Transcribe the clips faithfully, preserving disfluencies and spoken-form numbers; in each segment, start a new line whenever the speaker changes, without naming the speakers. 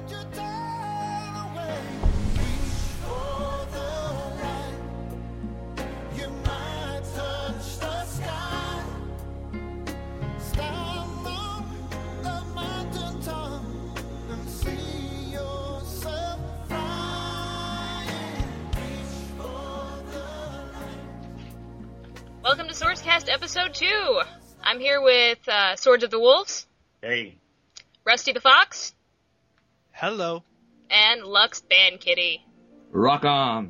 Welcome to Swordscast Episode two. I'm here with uh, Swords of the Wolves.
Hey.
Rusty the Fox.
Hello.
And Lux Band Kitty.
Rock on.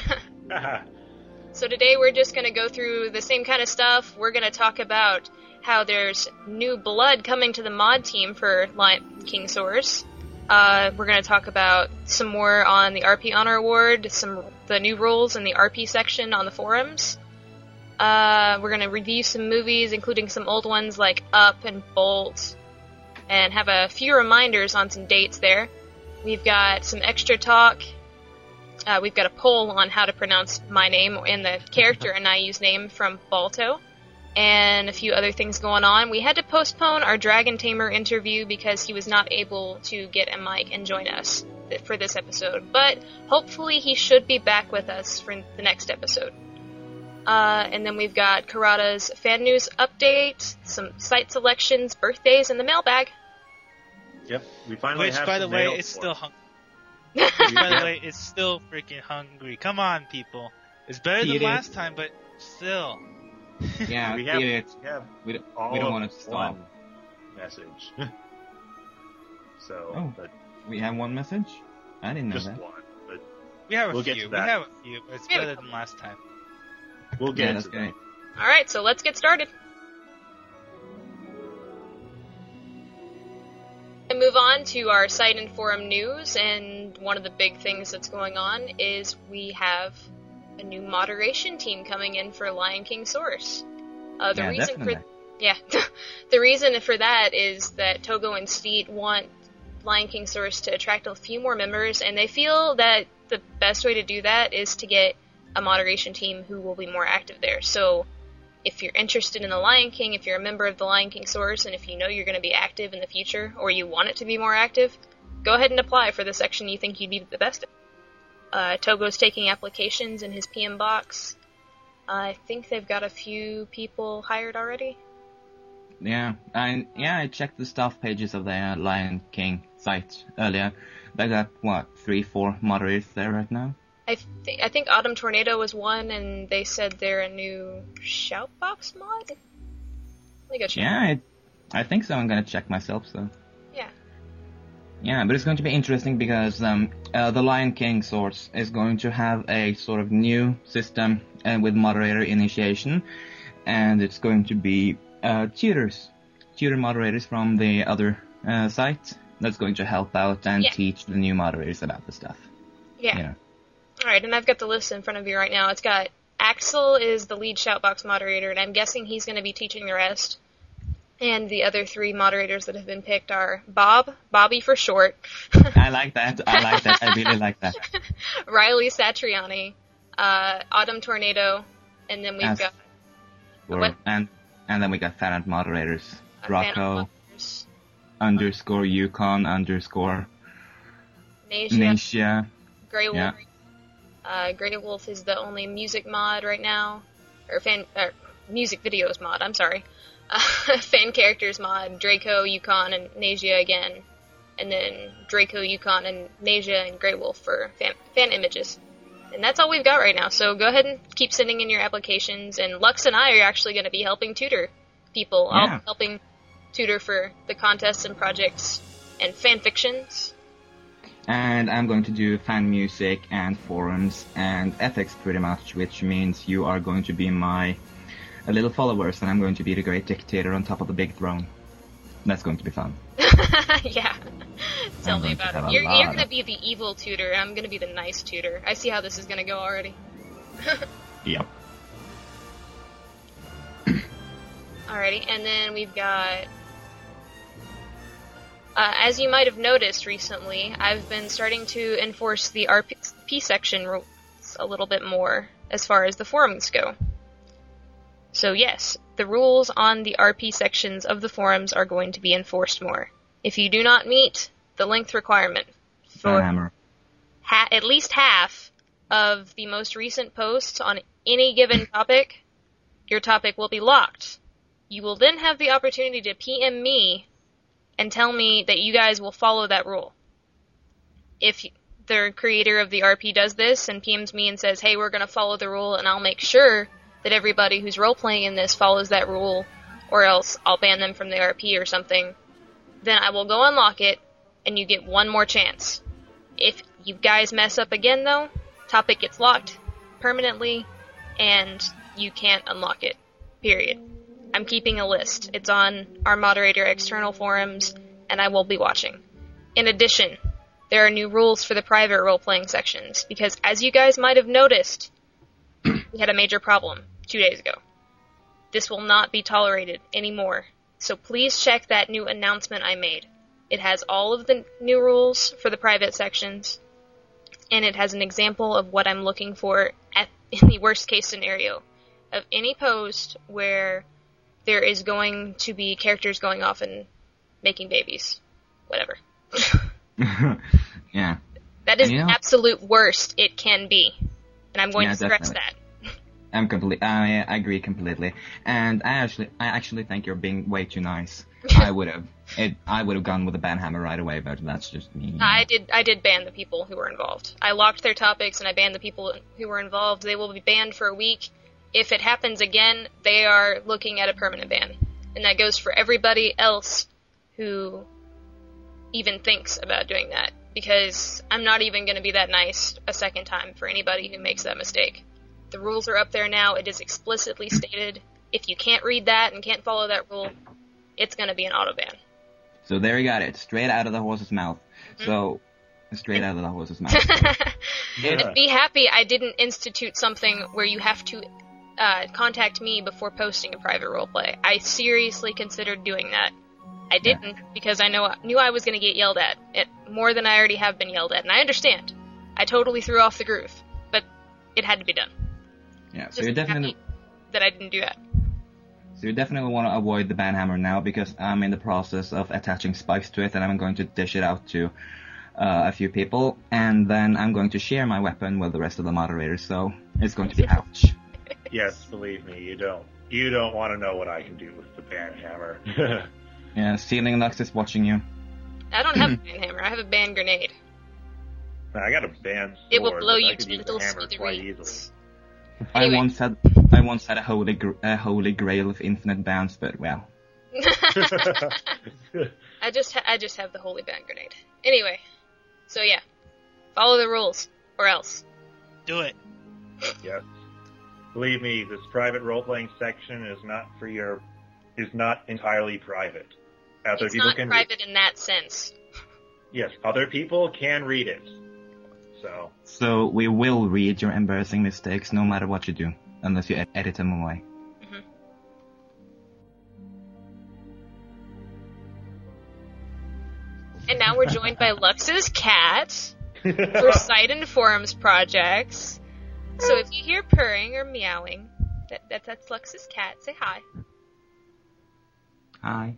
So today we're just going to go through the same kind of stuff. We're going to talk about how there's new blood coming to the mod team for Lion King Swords. Uh, we're going to talk about some more on the R P Honor Award, some the new rules in the R P section on the forums. Uh, we're going to review some movies, including some old ones like Up and Bolt, and have a few reminders on some dates there. We've got some extra talk. Uh, we've got a poll on how to pronounce my name and the character and I use name from Balto, and a few other things going on. We had to postpone our Dragon Tamer interview because he was not able to get a mic and join us for this episode, but hopefully he should be back with us for the next episode. Uh, and then we've got Karada's fan news update, some site selections, birthdays, and the mailbag.
Yep, we finally
Which,
have
by the way, it's
for.
still hungry. Which, by the way, it's still freaking hungry. Come on, people. It's better than
Eat it.
last time, but still.
Yeah,
we have,
eat it.
we have
We don't,
all
we don't
of
want to stop.
one message. so,
Oh.
but
We have one message? I didn't know
just
that.
one. But
We have a
We'll get
few.
to
We
that.
have a few, but it's
We have a
better
couple.
than last time.
we'll get
Yeah,
to
that's
that.
great.
Alright, so let's get started. And move on to our site and forum news, and one of the big things that's going on is we have a new moderation team coming in for Lion King Source. Uh, the
Yeah,
reason
definitely.
for yeah, the reason for that is that Togo and Steet want Lion King Source to attract a few more members, and they feel that the best way to do that is to get a moderation team who will be more active there. So if you're interested in the Lion King, if you're a member of the Lion King Source, and if you know you're going to be active in the future, or you want it to be more active, go ahead and apply for the section you think you'd be the best at. Uh, Togo's taking applications in his P M box. I think they've got a few people hired already.
Yeah, I yeah I checked the staff pages of the uh, Lion King site earlier. They got what three, four moderators there right now.
I, th- I think Autumn Tornado was one, and they said they're a new Shoutbox mod? Let me go check.
Yeah, I, I think so. I'm gonna check myself. So
Yeah.
yeah, but it's going to be interesting because um uh, the Lion King source is going to have a sort of new system uh, with moderator initiation, and it's going to be uh, tutors, tutor moderators from the other uh, site that's going to help out and
Yeah.
teach the new moderators about the stuff.
Yeah.
You know.
Alright, and I've got the list in front of you right now. It's got Axel is the lead Shoutbox moderator, and I'm guessing he's going to be teaching the rest. And the other three moderators that have been picked are Bob, Bobby for short,
I like that. I like that. I really like that.
Riley Satriani, uh, Autumn Tornado, and then we've
As-
got
Or-
What?
and and then we got fan art moderators.
uh,
Rocco
Phantom Lovers,
underscore Yukon underscore
Nasia,
Nasia.
Grey Wolf.
Yeah.
Uh, Grey Wolf is the only music mod right now, or fan, or music videos mod. I'm sorry, uh, fan characters mod. Draco, Yukon, and Nasia again, and then Draco, Yukon, and Nasia and Grey Wolf for fan, fan images. And that's all we've got right now. So go ahead and keep sending in your applications. And Lux and I are actually going to be helping tutor people. I'll
Yeah.
be helping tutor for the contests and projects and fan fictions.
And I'm going to do fan music and forums and ethics pretty much, which means you are going to be my uh, little followers, and I'm going to be the great dictator on top of the big throne. That's going to be fun.
Yeah. Tell
I'm
me
going to
about
have
it.
a
You're,
lot
you're going to
of-
be the evil tutor, and I'm going to be the nice tutor. I see how this is going to go already.
Yep.
Alrighty, and then we've got... Uh, as you might have noticed recently, I've been starting to enforce the R P section rules a little bit more as far as the forums go. So yes, the rules on the R P sections of the forums are going to be enforced more. If you do not meet the length requirement sure
Banhammer.
ha- at least half of the most recent posts on any given topic, your topic will be locked. You will then have the opportunity to P M me and tell me that you guys will follow that rule. If the creator of the R P does this and P Ms me and says, hey, we're going to follow the rule, and I'll make sure that everybody who's role-playing in this follows that rule, or else I'll ban them from the R P or something, then I will go unlock it, and you get one more chance. If you guys mess up again, though, topic gets locked permanently, and you can't unlock it. Period. I'm keeping a list. It's on our moderator external forums, and I will be watching. In addition, there are new rules for the private role-playing sections, because as you guys might have noticed, we had a major problem two days ago. This will not be tolerated anymore, so please check that new announcement I made. It has all of the new rules for the private sections, and it has an example of what I'm looking for at, in the worst case scenario of any post where there is going to be characters going off and making babies. Whatever.
Yeah.
That is
And you
the
know-
absolute worst it can be. And I'm going
Yeah,
to stress
definitely.
that.
I'm complete. I, I agree completely, and I actually, I actually think you're being way too nice. I would have, it, I would have gone with a banhammer right away, but that's just me. you know.
I did I did ban the people who were involved. I locked their topics and I banned the people who were involved. They will be banned for a week. If it happens again, they are looking at a permanent ban. And that goes for everybody else who even thinks about doing that. Because I'm not even going to be that nice a second time for anybody who makes that mistake. The rules are up there now. It is explicitly stated. If you can't read that and can't follow that rule, it's going to be an auto ban.
So there you got it, straight out of the horse's mouth.
Mm-hmm.
So, straight out of the horse's mouth.
Yeah.
And be happy I didn't institute something where you have to uh, contact me before posting a private roleplay. I seriously considered doing that. I didn't because I know knew I was going to get yelled at, it, more than I already have been yelled at, and I understand. I totally threw off the groove, but it had to be done.
Yeah, so
Just
you definitely,
happy that I didn't do that.
so you definitely want to avoid the banhammer now because I'm in the process of attaching spikes to it, and I'm going to dish it out to uh, a few people, and then I'm going to share my weapon with the rest of the moderators. So it's going to be ouch.
Yes, believe me, you don't. You don't want to know what I can do with the banhammer.
Yeah, Ceiling Lux is watching you.
I don't have a ban hammer. I have a ban grenade.
I got a band sword.
It will blow
but
you
I could
to
use
little
the hammer quite easily.
smithereens.
I
Anyway.
once had, I once had a holy, gr- a holy grail of infinite bands, but well.
I just ha- I just have the holy ban grenade. Anyway, so yeah, follow the rules or else.
Do it.
Yes. Believe me, this private role-playing section is not for your, is not entirely private. Other
It's
people
not
can
private in that sense.
read. Yes, other people can read it. So,
So we will read your embarrassing mistakes no matter what you do, unless you ed- edit them away.
And now we're joined by Lux's cat for Site and Forums projects. So if you hear purring or meowing, that, that that's Lux's cat. Say hi.
Hi.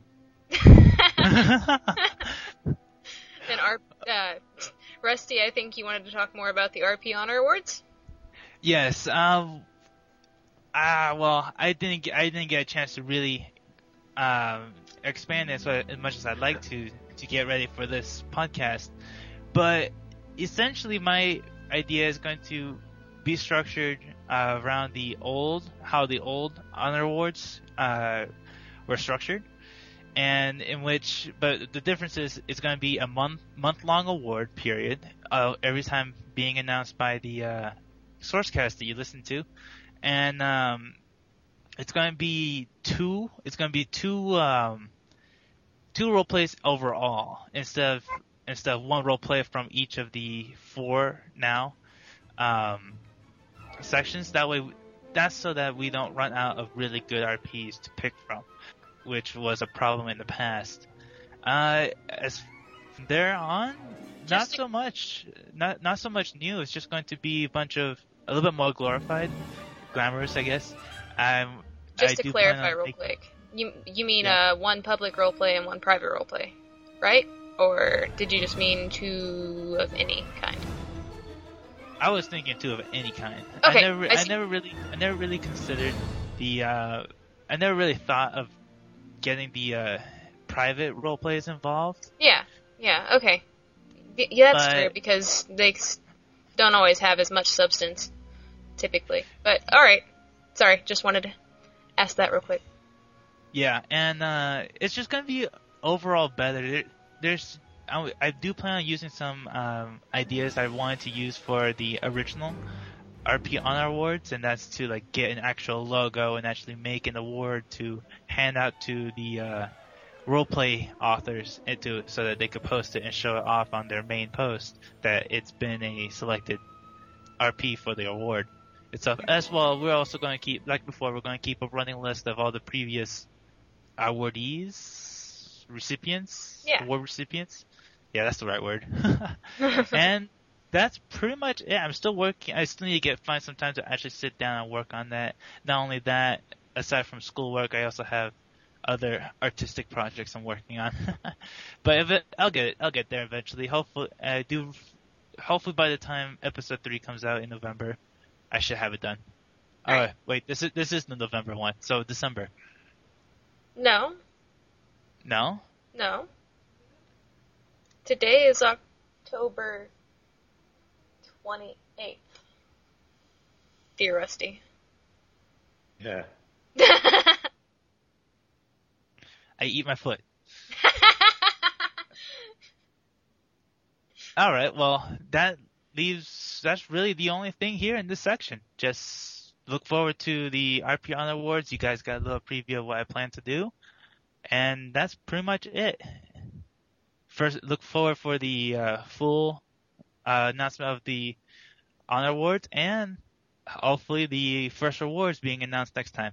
Then our uh, Rusty, I think you wanted to talk more about the R P Honor Awards.
Yes. Um. Ah. Well, I didn't. Get, I didn't get a chance to really um, expand this as much as I'd like to to get ready for this podcast. But essentially, my idea is going to be structured uh, around the old, how the old honor awards uh, were structured, and in which, but the difference is, it's going to be a month month long award period. Uh, every time being announced by the uh, Sourcecast that you listen to, and um, it's going to be two. It's going to be two um, two role plays overall instead of instead of one role play from each of the four now um, sections. That way, that's so that we don't run out of really good R Ps to pick from, which was a problem in the past. Uh, as from there on, not
Just to-
so much, not not so much new. It's just going to be a bunch of a little bit more glorified, glamorous, I guess. Um,
Just
I
to
do plan
clarify
on
real
making-
quick, you you mean
Yeah.
uh one public roleplay and one private roleplay, right? Or did you just mean two of any kind?
I was thinking two of any kind.
Okay,
I never,
I
I,
see.
never really, I never really considered the. Uh, I never really thought of getting the uh, private role plays involved.
Yeah, yeah, okay. Y- Yeah, that's
But-
true, because they s- don't always have as much substance, typically. But, alright. Sorry, just wanted to ask that real quick.
Yeah, and uh, it's just gonna be overall better. There, there's, I, I do plan on using some um, ideas I wanted to use for the original R P Honor Awards, and that's to like get an actual logo and actually make an award to hand out to the uh, roleplay authors, and to so that they could post it and show it off on their main post that it's been a selected R P for the award itself. As well, we're also going to keep, like before, we're going to keep a running list of all the previous awardees, recipients,
Yeah.
award recipients. Yeah, that's the right word. And that's pretty much it. I'm still working. I still need to get find some time to actually sit down and work on that. Not only that, aside from schoolwork, I also have other artistic projects I'm working on. But if it, I'll get it. I'll get there eventually. Hopefully, I do. Hopefully, by the time episode three comes out in November, I should have it done. Oh,
Alright.
wait, this is this is the November one, so December.
No,
No?
no. Today is October twenty-eighth. Dear Rusty.
Yeah.
I eat my foot. Alright, well, that leaves, that's really the only thing here in this section. Just look forward to the R P Honor Awards. You guys got a little preview of what I plan to do. And that's pretty much it. First, look forward for the uh, full uh, announcement of the Honor Awards, and hopefully the first awards being announced next time.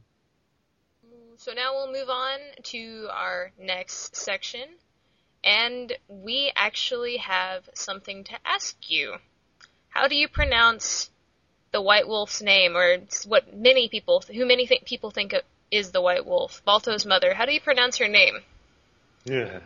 So now we'll move on to our next section, and we actually have something to ask you. How do you pronounce the White Wolf's name, or what many people, who many th- people think of, is the White Wolf, Balto's mother? How do you pronounce her name?
Yeah.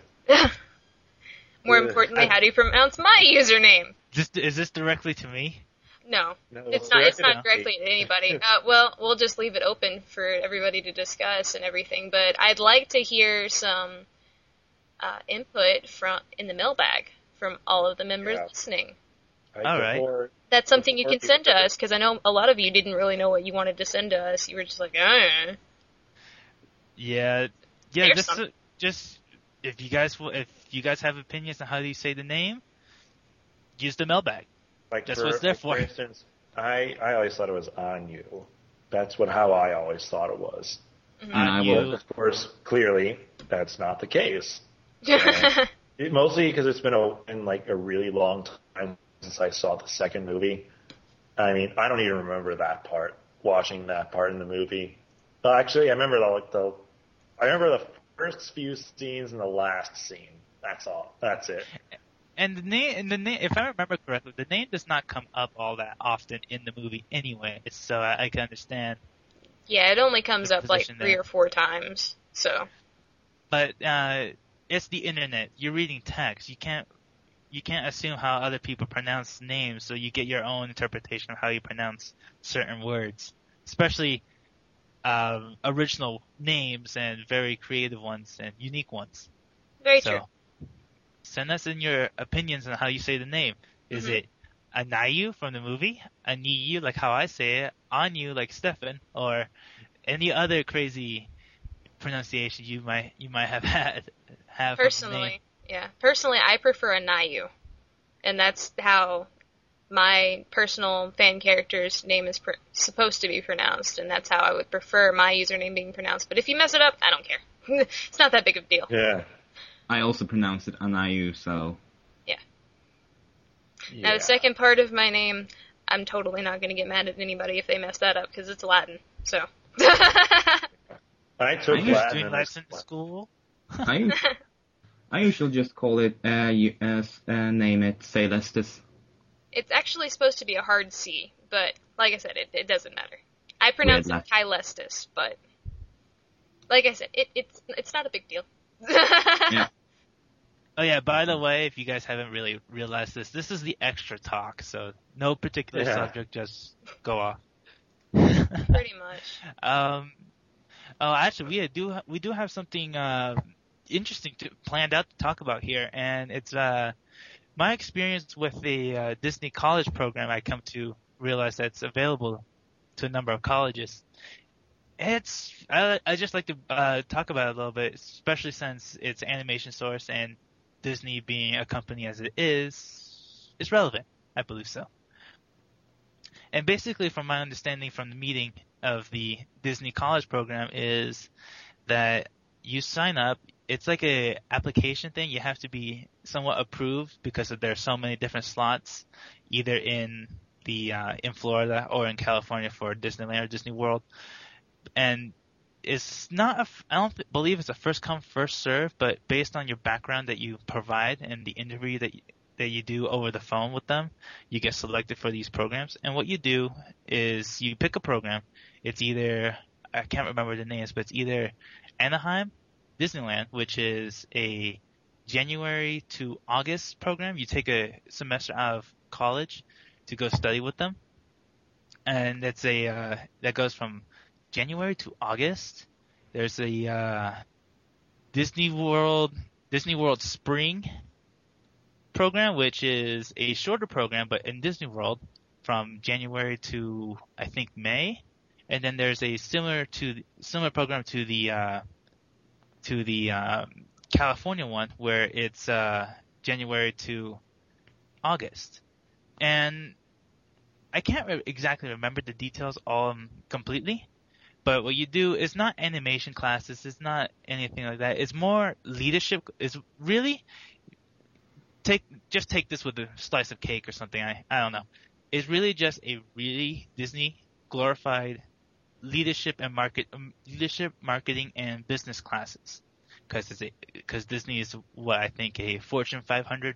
More
Uh,
importantly,
I-
how do you pronounce my username?
Just, is this directly to me?
No,
No,
it's not. It's
directed
not
at
directly
me.
to anybody. Uh, well, we'll just leave it open for everybody to discuss and everything. But I'd like to hear some uh, input from in the mailbag from all of the members
Yeah.
listening.
I
All right.
before-
That's something you can
Before
send to
people-
us, because I know a lot of you didn't really know what you wanted to send to us. You were just like, ah.
Yeah, yeah.
There's
Just,
some.
just if you guys, will- if you guys have opinions on how do you say the name, use the mailbag.
Like
That's
for,
what it's there
like,
for.
For instance, I, I always thought it was on you. That's what how I always thought it was.
Mm-hmm.
And I
You-
will.
Of course, clearly, that's not the case. It, mostly because it's been a in like a really long time since I saw the second movie. I mean, I don't even remember that part. Watching that part in the movie. Uh, actually, I remember the like the. I remember the first few scenes and the last scene. That's all. That's it.
And the name, and the name, if I remember correctly, the name does not come up all that often in the movie anyway. So I, I can understand.
Yeah, it only comes
The
up like
position
three
there.
or four times. So
But uh, it's the internet. You're reading text. You can't, you can't assume how other people pronounce names. So you get your own interpretation of how you pronounce certain words, especially um, original names and very creative ones and unique ones.
very
So
true.
send us in your opinions on how you say the name. Is
Mhm.
it Anayu from the movie, Aniyu like how I say it, Anyu like Stefan, or any other crazy pronunciation you might you might have had have of the name?
Personally, yeah. Personally, I prefer a Nayu, and that's how my personal fan character's name is pr- supposed to be pronounced, and that's how I would prefer my username being pronounced. But if you mess it up, I don't care. It's not that big of a deal.
Yeah.
I also pronounce it Anayu, so
Now, the second part of my name, I'm totally not going to get mad at anybody if they mess that up, because it's Latin. So.
I took
I used
Latin
Doing
and I-
Latin in school.
I I usually just call it uh, you, uh, s- uh name it Celestis.
It's actually supposed to be a hard C, but like I said, it, it doesn't matter. I pronounce
Weird
it Kylestis, but like I said, it, it's it's not a big deal.
Yeah.
Oh yeah, by the way, if you guys haven't really realized this, this is the extra talk, so no particular
Yeah.
subject, just go off.
Pretty much.
Um, oh, actually, we do we do have something uh, interesting to planned out to talk about here, and it's uh, my experience with the uh, Disney College program. I come to realize that's available to a number of colleges. It's I I just like to uh, talk about it a little bit, especially since it's Animation Source and Disney being a company as it is, is relevant. I believe so. And basically, from my understanding from the meeting of the Disney College program is that you sign up. It's like a application thing. You have to be somewhat approved because of, there are so many different slots, either in the uh, in Florida or in California for Disneyland or Disney World. And it's not a, I don't th- believe it's a first come first serve, but based on your background that you provide and the interview that you, that you do over the phone with them, you get selected for these programs. And what you do is you pick a program. It's either, I can't remember the names, but it's either Anaheim, Disneyland, which is a January to August program. You take a semester out of college to go study with them. And that's a, uh, that goes from January to August. There's a, uh, Disney World, Disney World Spring program, which is a shorter program, but in Disney World from January to I think May, and then there's a similar to similar program to the uh, to the um, California one where it's uh, January to August, and I can't re- exactly remember the details all um, completely. But what you do is not animation classes, it's not anything like that. It's more leadership. It's really Take just take this with a slice of cake or something. I I don't know. It's really just a really Disney glorified leadership and market um, leadership, marketing, and business classes. Because it's because Disney is what I think a Fortune five hundred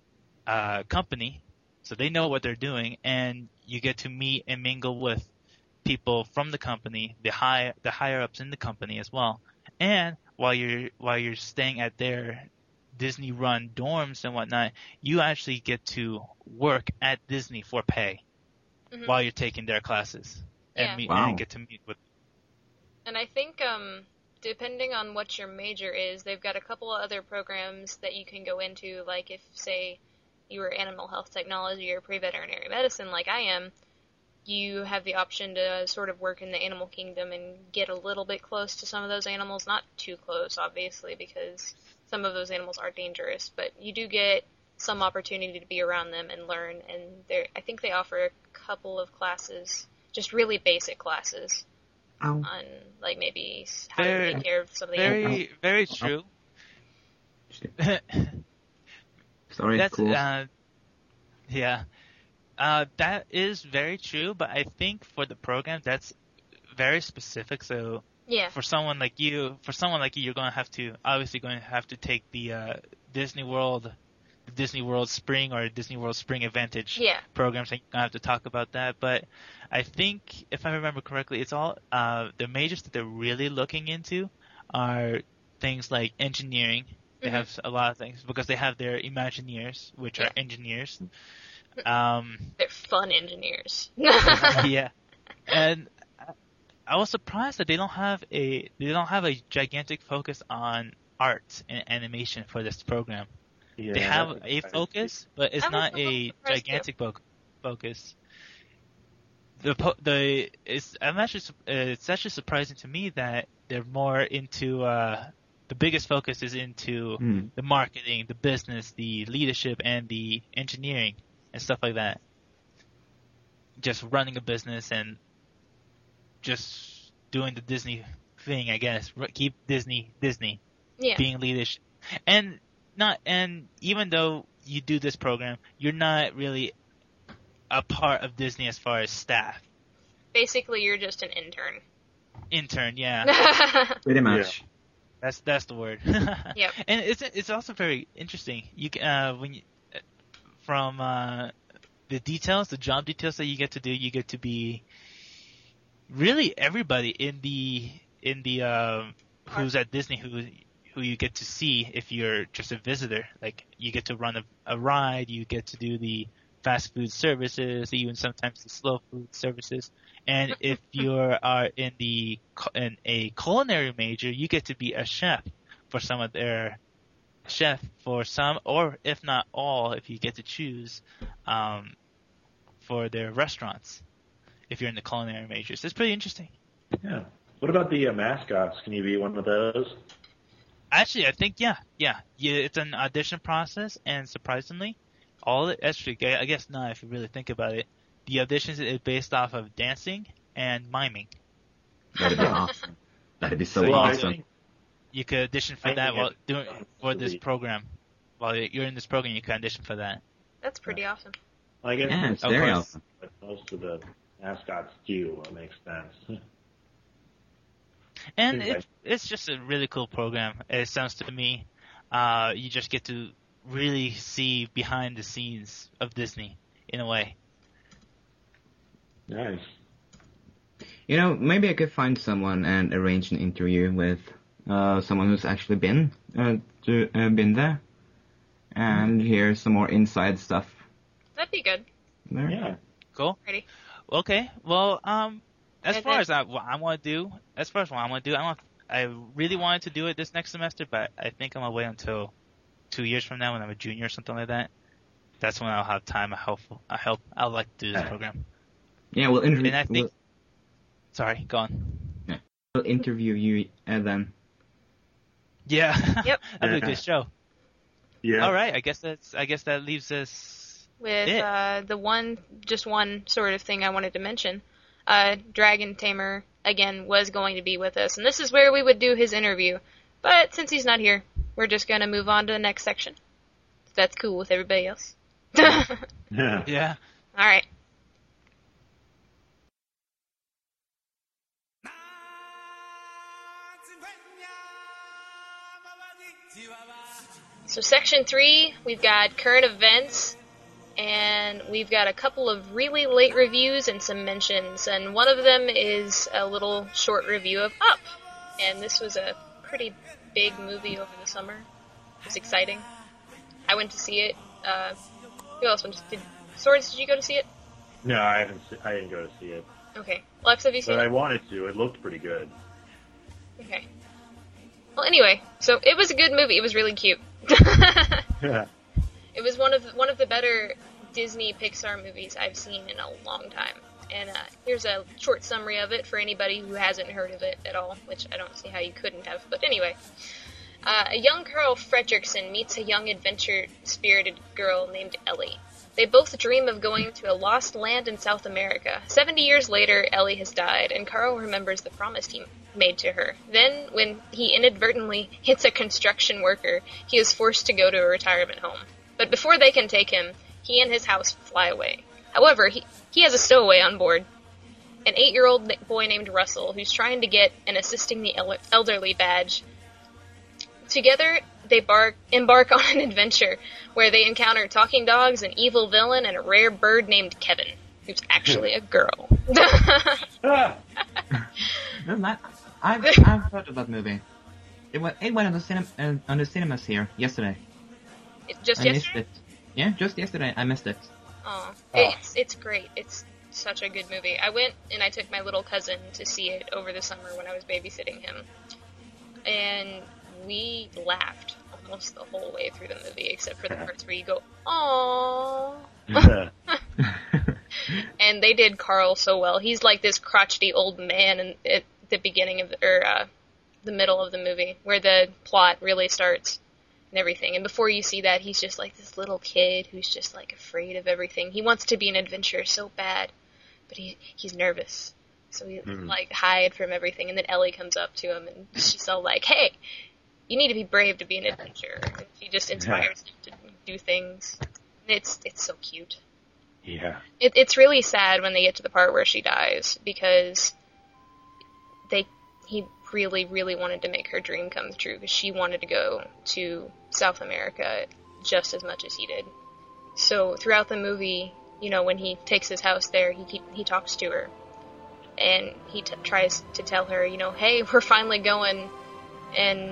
uh, company, so they know what they're doing, and you get to meet and mingle with people from the company, the high the higher ups in the company as well. And while you're while you're staying at their Disney run dorms and whatnot, you actually get to work at Disney for pay mm-hmm. while you're taking their classes and,
yeah.
meet,
wow.
and get to meet with.
And I think um, depending on what your major is, they've got a couple of other programs that you can go into, like if, say, you were animal health technology or pre-veterinary medicine like I am, you have the option to sort of work in the animal kingdom and get a little bit close to some of those animals. Not too close, obviously, because some of those animals are dangerous, but you do get some opportunity to be around them and learn, and I think they offer a couple of classes, just really basic classes,
Ow.
on, like, maybe how
very,
to take care of some of the
very,
animals.
Very true.
Sorry,
That's,
cool.
uh, yeah. Uh, that is very true, but I think for the program, that's very specific, so
Yeah.
for someone like you, for someone like you, you're going to have to, obviously going to have to take the uh, Disney World, the Disney World Spring or Disney World Spring Advantage
Yeah.
programs, and you're going to have to talk about that. But I think, if I remember correctly, it's all, uh, the majors that they're really looking into are things like engineering. They
Mm-hmm.
have a lot of things, because they have their Imagineers, which
Yeah.
are engineers. Um,
They're fun engineers.
yeah. And I was surprised that they don't have a they don't have a gigantic focus on art and animation for this program.
Yeah,
They have
that's
a
right.
focus, but it's
I was
not
a little
a
surprised
gigantic fo- focus. The po- the it's I'm actually su- uh, it's actually surprising to me that they're more into uh, the biggest focus is into
Hmm.
the marketing, the business, the leadership, and the engineering and stuff like that. Just running a business and just doing the Disney thing, I guess. R- Keep Disney Disney,
Yeah.
being leadership, and not and even though you do this program, you're not really a part of Disney as far as staff.
Basically, you're just an intern.
Intern, yeah,
Pretty much.
that's that's the word.
Yep.
And it's it's also very interesting. You can uh, when you from uh, the details, the job details that you get to do, you get to be really everybody in the in the um, who's at Disney who who you get to see if you're just a visitor. Like you get to run a, a ride, you get to do the fast food services, even sometimes the slow food services. And if you are in the in a culinary major, you get to be a chef for some of their chef for some, or if not all, if you get to choose, um, for their restaurants. If you're in the culinary majors, it's pretty interesting.
Yeah. What about the uh, mascots? Can you be one of those?
Actually, I think yeah, yeah, yeah. It's an audition process, and surprisingly, all it actually, I guess not if you really think about it. The auditions is based off of dancing and miming.
That'd be awesome. That'd be so,
So you
awesome.
could- You could audition for
I
that
think
while
it's
doing for this
really-
program. While you're in this program, you can audition for that.
That's pretty awesome.
I guess
Yeah, it's
Of
very
course.
awesome.
but most of the mascots do. It makes sense.
And
Anyway.
it, it's just a really cool program. It sounds to me, uh, you just get to really see behind the scenes of Disney in a way.
Nice.
You know, maybe I could find someone and arrange an interview with uh, someone who's actually been uh, to, uh, been there, and hear some more inside stuff
That'd be good.
there.
Yeah.
Cool.
Ready?
Okay. Well, um, as
And
far
then-
as I, what I want to do, as far as what I want to do, I want, I really wanted to do it this next semester, but I think I'm gonna wait until two years from now when I'm a junior or something like that. That's when I'll have time. I hope. I hope I'd like to do this program.
Yeah, we'll interview.
And I think.
We'll,
Sorry, go on.
we'll interview you uh, then.
Yeah.
Yep.
That'd be a good show.
Yeah.
All right. I guess that's. I guess that leaves us.
With
It.
uh, the one, just one sort of thing I wanted to mention. Uh, Dragon Tamer, again, was going to be with us, and this is where we would do his interview. But since he's not here, we're just going to move on to the next section. If that's cool with everybody else.
Yeah.
Yeah.
Alright. So section three, we've got current events, and we've got a couple of really late reviews and some mentions, and one of them is a little short review of Up. And this was a pretty big movie over the summer. It was exciting. I went to see it. Uh, who else went to did Swords, did you go to see it?
No, I haven't. Se- I didn't go to see it,
Okay. Lex, have you seen
but I
it?
wanted to. It looked pretty good.
Okay. Well, anyway, so it was a good movie. It was really cute.
Yeah.
It was one of one of the better Disney Pixar movies I've seen in a long time. And uh, here's a short summary of it for anybody who hasn't heard of it at all, which I don't see how you couldn't have. But anyway, uh, a young Carl Fredricksen meets a young adventure-spirited girl named Ellie. They both dream of going to a lost land in South America. Seventy years later, Ellie has died, and Carl remembers the promise he made to her. Then, when he inadvertently hits a construction worker, he is forced to go to a retirement home. But before they can take him, he and his house fly away. However, he, he has a stowaway on board, an eight-year-old boy named Russell, who's trying to get an Assisting the El- Elderly badge. Together, they bark, embark on an adventure where they encounter talking dogs, an evil villain, and a rare bird named Kevin, who's actually a girl.
Ah!
No, that, I've, I've heard of that movie. It went, it went on the, cinem- uh, on the cinemas here yesterday.
Just
I
yesterday?
missed it. Yeah, just yesterday. I missed it.
Aw.
Oh.
It's it's great. It's such a good movie. I went and I took my little cousin to see it over the summer when I was babysitting him, and we laughed almost the whole way through the movie, except for the parts where you go, "Aww."
Yeah.
And they did Carl so well. He's like this crotchety old man in, at the beginning of the, or uh, the middle of the movie, where the plot really starts and everything. And before you see that, he's just like this little kid who's just like afraid of everything. He wants to be an adventurer so bad, but he he's nervous, so he
Mhm.
like hide from everything. And then Ellie comes up to him and she's all like, "Hey, you need to be brave to be an adventurer." And she just inspires him to do things. And it's it's so cute.
Yeah.
It, it's really sad when they get to the part where she dies, because they he really, really wanted to make her dream come true, because she wanted to go to South America just as much as he did. So throughout the movie, you know, when he takes his house there, he he, he talks to her, and he t- tries to tell her, you know, hey, we're finally going, and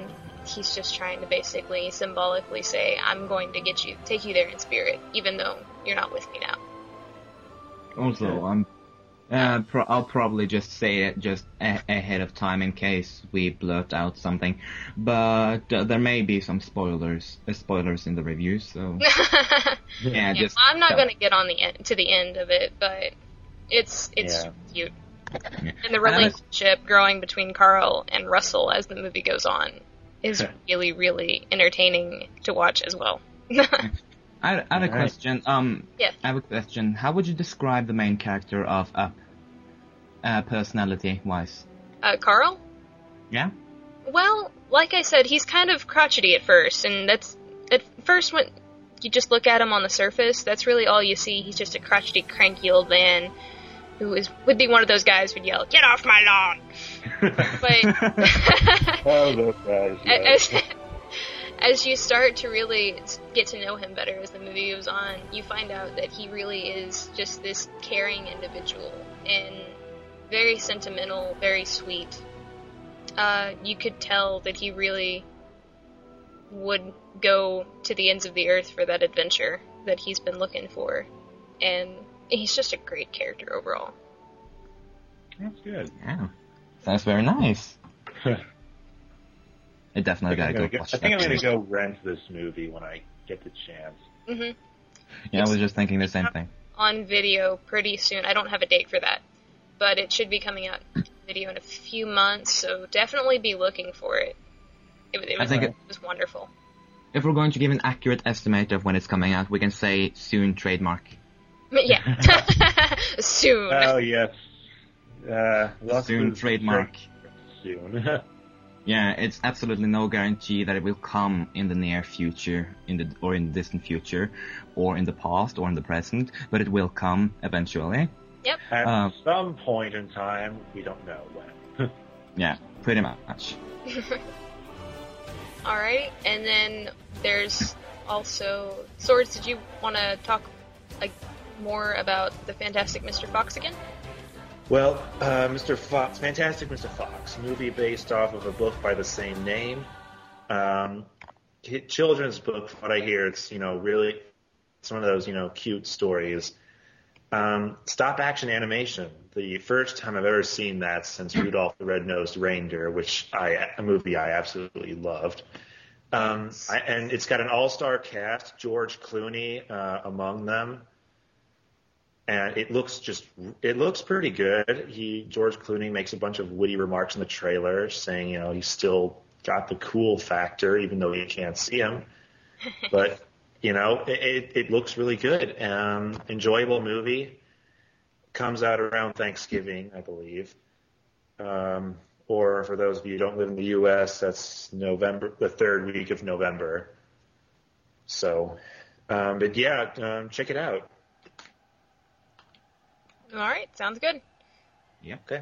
he's just trying to basically symbolically say, I'm going to get you, take you there in spirit, even though you're not with me now.
Also, um, uh, pro- I'll probably just say it just a- ahead of time in case we blurt out something, but uh, there may be some spoilers, uh, spoilers in the review. So yeah,
yeah,
just
I'm not
tell-
going to get on the end, to the end of it, but it's it's
Yeah.
cute. And the relationship growing between Carl and Russell as the movie goes on is really, really entertaining to watch as well.
I, I have a
Alright.
question. Um,
Yeah.
I have a question. How would you describe the main character of Up, uh, personality-wise?
uh, Carl?
Yeah.
Well, like I said, he's kind of crotchety at first, and that's at first when you just look at him on the surface, that's really all you see. He's just a crotchety, cranky old man who is would be one of those guys who'd yell, "Get off my lawn!" But
Oh, those guys. yeah.
as, as you start to really get to know him better as the movie goes on, you find out that he really is just this caring individual and very sentimental, very sweet. Uh, you could tell that he really would go to the ends of the earth for that adventure that he's been looking for. And he's just a great character overall.
That's good.
Yeah. Sounds very nice. I definitely
I
gotta
think,
go
I'm
watch
gonna, I think I'm
that.
gonna go rent this movie when I get the chance.
hmm
Yeah, I was just thinking the same thing.
On video pretty soon. I don't have a date for that, but it should be coming out on video in a few months, so definitely be looking for it. It, was- it,
I
was,
think
it
it-
was wonderful.
If we're going to give an accurate estimate of when it's coming out, we can say soon trademark.
Yeah. Soon.
Oh yes. Uh, lots
Soon
of-
trademark.
Soon.
Yeah, it's absolutely no guarantee that it will come in the near future, in the or in the distant future, or in the past, or in the present, but it will come eventually.
Yep.
At
Uh,
some point in time, we don't know when.
Yeah, pretty much.
Alright, and then there's also Swords. Did you want to talk like more about the Fantastic Mister Fox again?
Well, uh, Mister Fox, Fantastic Mister Fox, movie based off of a book by the same name. Um, ki- children's book, from what I hear, it's, you know, really, it's one of those, you know, cute stories. Um, stop action animation. The first time I've ever seen that since Rudolph the Red-Nosed Reindeer, which I, a movie I absolutely loved. Um, I, and it's got an all-star cast, George Clooney uh, among them. And it looks just, it looks pretty good. He, George Clooney makes a bunch of witty remarks in the trailer saying, you know, he's still got the cool factor, even though you can't see him. But, you know, it, it, it looks really good. Um, enjoyable movie. Comes out around Thanksgiving, I believe. Um, or for those of you who don't live in the U S, that's November, the third week of November. So, um, but yeah, um, check it out.
Alright, sounds good.
Yep.
Okay.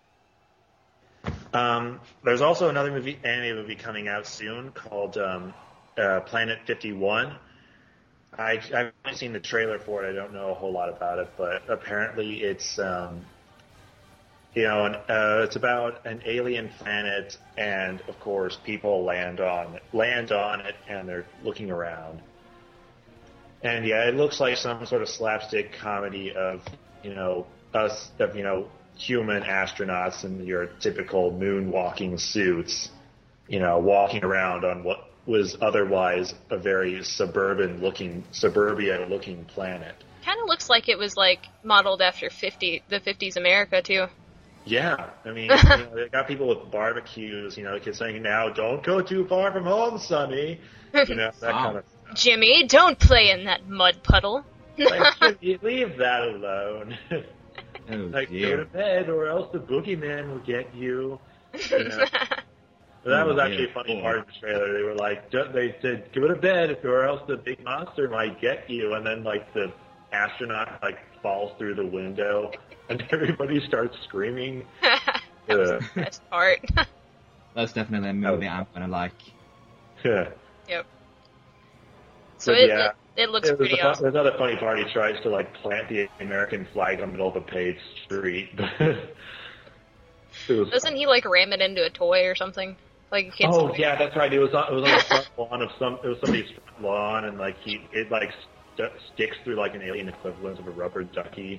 Um, there's also another movie, anime movie coming out soon called um, uh, Planet fifty-one. I, I've only seen the trailer for it. I don't know a whole lot about it, but apparently it's, um, you know, an, uh, it's about an alien planet, and of course people land on land on it, and they're looking around. And yeah, it looks like some sort of slapstick comedy of, you know, us, of, you know, human astronauts in your typical moonwalking suits, you know, walking around on what was otherwise a very suburban-looking, suburbia-looking planet.
Kind of looks like it was like modeled after fifty the fifties America too.
Yeah, I mean, you know, they got people with barbecues, you know, kids saying, now, don't go too far from home, Sonny. You know, that
Wow.
kind of stuff.
Jimmy, don't play in that mud puddle.
Like, you leave that alone.
Oh
Like, go
dear.
to bed, or else the boogeyman will get you. You know? But that was
Oh,
actually
yeah.
a funny part of the trailer. They were like, "Don't-" they said, go to bed, or else the big monster might get you. And then, like, the astronaut, like, falls through the window, and everybody starts screaming.
That was
Uh,
the best part.
That's definitely a movie I'm gonna like.
yeah.
Yep. So
But
it,
yeah,
it it looks
There's
pretty
a,
awesome.
there's another funny part. He tries to, like, plant the American flag in the middle of a paved street. It was
Doesn't he like ram it into a toy or something? Like a kid's
Oh
toy.
yeah, that's right. It was on, it was on the front lawn of some. It was somebody's front lawn, and like he, it like st- sticks through like an alien equivalent of a rubber ducky.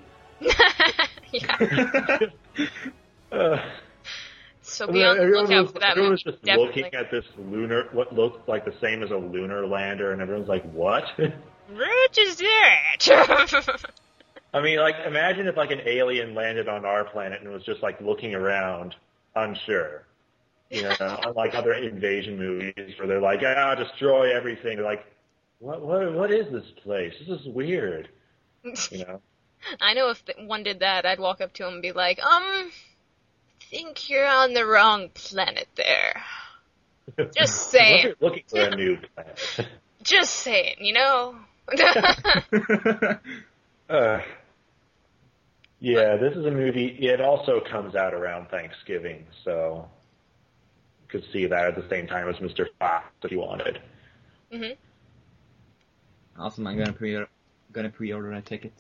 Yeah.
uh,
So be on the
everyone
lookout
was,
for that
everyone
movie.
was just
Definitely.
looking at this lunar, what looked like the same as a lunar lander, and everyone's like, "What?"
What is that?
I mean, like, imagine if like an alien landed on our planet and was just like looking around, unsure. You know, unlike other invasion movies where they're like, "Ah, destroy everything." They're like, "What? What? What is this place? This is weird." You know.
I know if th- one did that, I'd walk up to him and be like, um, think you're on the wrong planet there. Just saying.
Looking for a new planet.
Just saying, you know?
uh, yeah, this is a movie. It also comes out around Thanksgiving, so you could see that at the same time as Mister Fox if you wanted.
hmm
Awesome, I'm gonna pre gonna pre-order a ticket.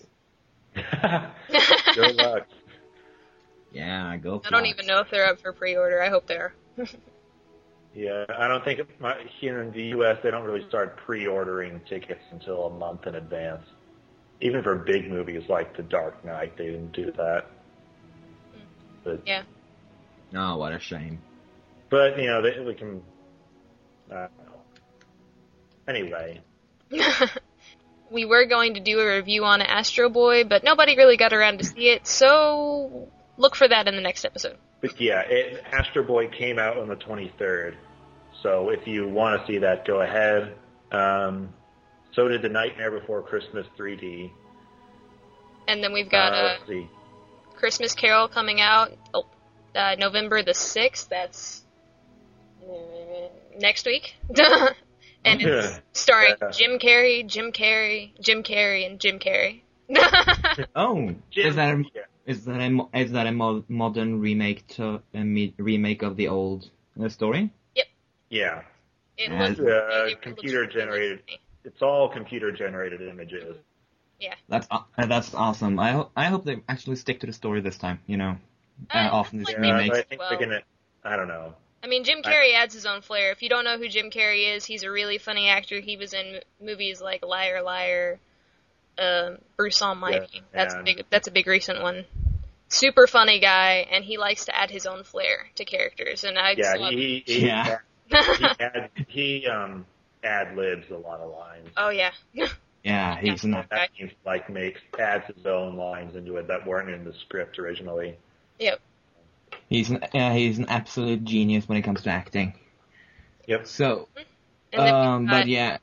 Good luck.
Yeah, go for
I don't
it.
even know if they're up for pre-order. I hope they're.
Yeah, I don't think it, my, here in the U S they don't really start pre-ordering tickets until a month in advance. Even for big movies like The Dark Knight, they didn't do that. But,
Yeah.
Oh, what a shame.
but you know, they, we can. I don't know. Anyway.
We were going to do a review on Astro Boy, but nobody really got around to see it, so look for that in the next episode.
But yeah, it, Astro Boy came out on the twenty-third, so if you want to see that, go ahead. Um, so did The Nightmare Before Christmas three D.
And then we've got
uh,
a
let's see.
Christmas Carol coming out oh, uh, November the sixth. That's uh, next week. And it's
Yeah.
starring
Yeah.
Jim Carrey, Jim Carrey, Jim Carrey, and Jim Carrey.
Oh,
Jim-
is that a,
yeah.
is that a mo- is that a mo- modern remake to a me- remake of the old uh, story?
Yeah.
It
Yeah,
looks,
Uh,
it looks
computer
really
generated.
funny.
It's all computer generated images.
Yeah.
That's uh, that's awesome. I ho- I hope they actually stick to the story this time. You know, uh,
Uh,
often these
like
Yeah,
remakes.
I think
well.
they're gonna. I don't know.
I mean, Jim Carrey adds his own flair. If you don't know who Jim Carrey is, he's a really funny actor. He was in m- movies like Liar Liar, um, Bruce Almighty.
Yeah,
that's a
and-
big. That's a big recent one. Super funny guy, and he likes to add his own flair to characters. And I
Yeah,
love
he he,
Yeah.
he, ad, he um ad libs a lot of lines.
Oh yeah.
Yeah, he's an
That means like makes adds his own lines into it that weren't in the script originally.
Yep.
he's an uh, he's an absolute genius when it comes to acting.
Yep.
So,
And then we've
um,
got-
but yeah.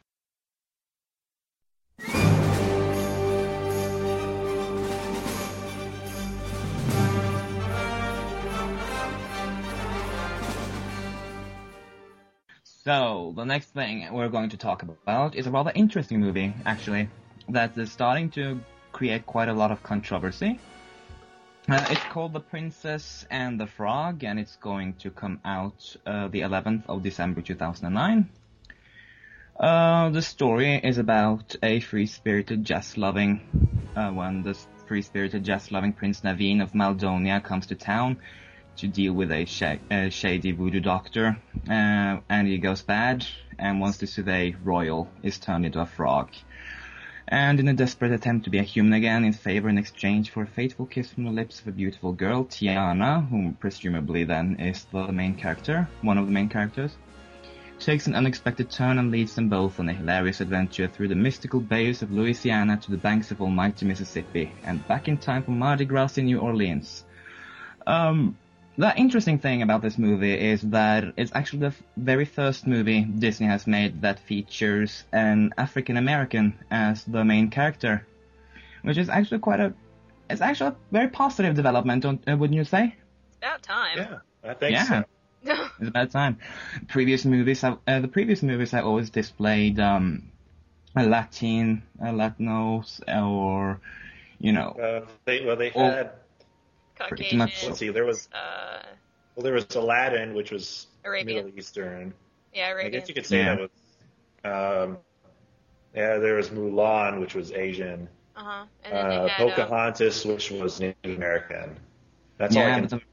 So, the next thing we're going to talk about is a rather interesting movie, actually, that is starting to create quite a lot of controversy. Uh, it's called The Princess and the Frog, and it's going to come out uh, the eleventh of December two thousand nine. Uh, the story is about a free-spirited jazz-loving, uh, when the free-spirited jazz-loving Prince Naveen of Maldonia comes to town to deal with a, sh- a shady voodoo doctor, uh, and he goes bad, and once the Soleil Royal is turned into a frog. And in a desperate attempt to be a human again in favor in exchange for a fateful kiss from the lips of a beautiful girl, Tiana, whom presumably then is the main character, one of the main characters, takes an unexpected turn and leads them both on a hilarious adventure through the mystical bayous of Louisiana to the banks of almighty Mississippi, and back in time for Mardi Gras in New Orleans. Um... The interesting thing about this movie is that it's actually the f- very first movie Disney has made that features an African American as the main character, which is actually quite a, it's actually a very positive development, don't, uh, wouldn't you say?
It's about time.
Yeah, I think
Yeah.
so.
It's about time. Previous movies have, uh, the previous movies have always displayed um, a Latin, a Latinos, or you know,
Uh, they well they
Well,
had.
Pretty much
Caucasian.
Let's see. There was
Uh,
well there was Aladdin, which was
Arabian.
Middle Eastern.
Yeah,
I
Arabian.
guess you could say
Yeah.
that was. Um, yeah, there was Mulan, which was Asian.
Uh huh. And then
Uh,
they had uh,
Pocahontas, which was Native American. That's all I
yeah,
can
but the,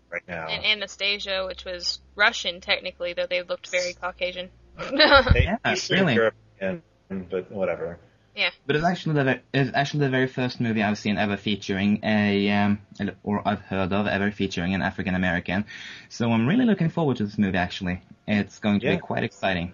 right now.
And Anastasia, which was Russian technically, though they looked very Caucasian.
They-
Yeah,
Eastern
really.
European, but whatever.
Yeah.
But it's actually the ve- it's actually the very first movie I've seen ever featuring a um, or I've heard of ever featuring an African American. So I'm really looking forward to this movie. Actually, it's going to
Yeah.
be quite exciting.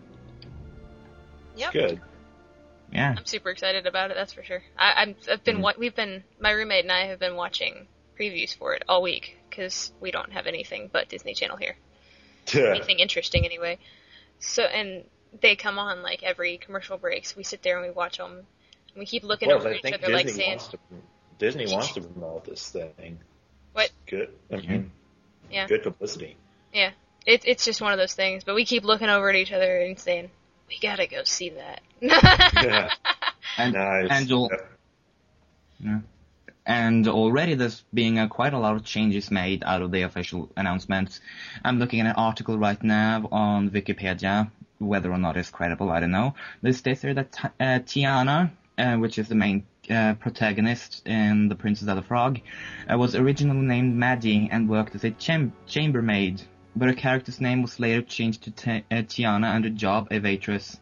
Yep.
Good.
Yeah.
I'm super excited about it. That's for sure. I, I'm, I've been.
Mhm.
wa- We've been. My roommate and I have been watching previews for it all week because we don't have anything but Disney Channel here. Anything interesting anyway. So and they come on like every commercial breaks. We sit there and we watch them. And we keep looking
Well,
over
I
each
think
other
Disney
like saying,
wants to Disney wants to promote this thing.
What?
It's good. I mean,
Yeah.
good publicity.
"Yeah, it, it's just one of those things." But we keep looking over at each other and saying, "We gotta go see that."
Yeah.
And
Nice.
and al- yeah. And already there's being uh, quite a lot of changes made out of the official announcements. I'm looking at an article right now on Wikipedia. Whether or not it's credible, I don't know. This states here that uh, Tiana, uh, which is the main uh, protagonist in The Princess and the Frog, uh, was originally named Maddie and worked as a cham- chambermaid, but her character's name was later changed to T- uh, Tiana under job a waitress.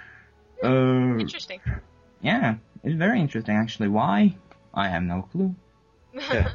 Uh,
Interesting.
yeah, it's very interesting actually. Why? I have no clue.
Yeah.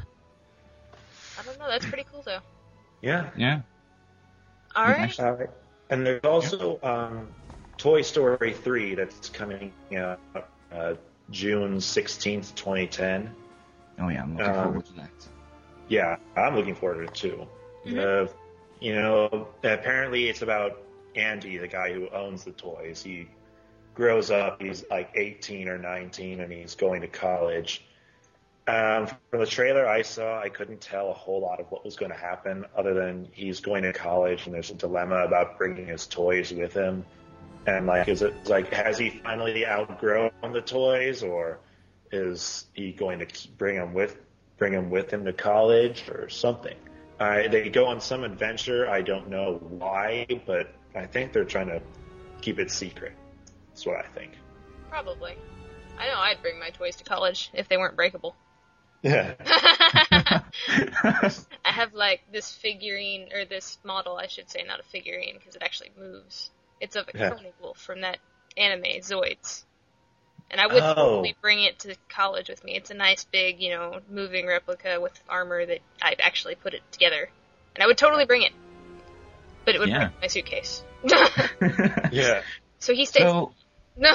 I don't know. That's pretty cool though.
Yeah.
Yeah.
All right.
Actually-
All right. And there's also um, Toy Story three that's coming out uh, June sixteenth, twenty ten.
Oh yeah, I'm looking
Um,
forward to that.
Yeah, I'm looking forward to it too.
Mhm.
Uh, you know, apparently it's about Andy, the guy who owns the toys. He grows up, he's like eighteen or nineteen, and he's going to college. Um, from the trailer I saw, I couldn't tell a whole lot of what was going to happen other than he's going to college and there's a dilemma about bringing his toys with him. And like, is it like, has he finally outgrown the toys, or is he going to keep- bring them with, bring them with him to college or something? Uh, they go on some adventure. I don't know why, but I think they're trying to keep it secret. That's what I think.
Probably. I know I'd bring my toys to college if they weren't breakable.
Yeah.
I have like this figurine, or this model, I should say, not a figurine, because it actually moves. It's of a
Yeah.
Carnival from that anime, Zoids. And I would
Oh.
totally bring it to college with me. It's a nice big, you know, moving replica with armor that I'd actually put it together. And I would totally bring it. But it would
Yeah.
break my suitcase.
Yeah.
So he stays.
So,
No.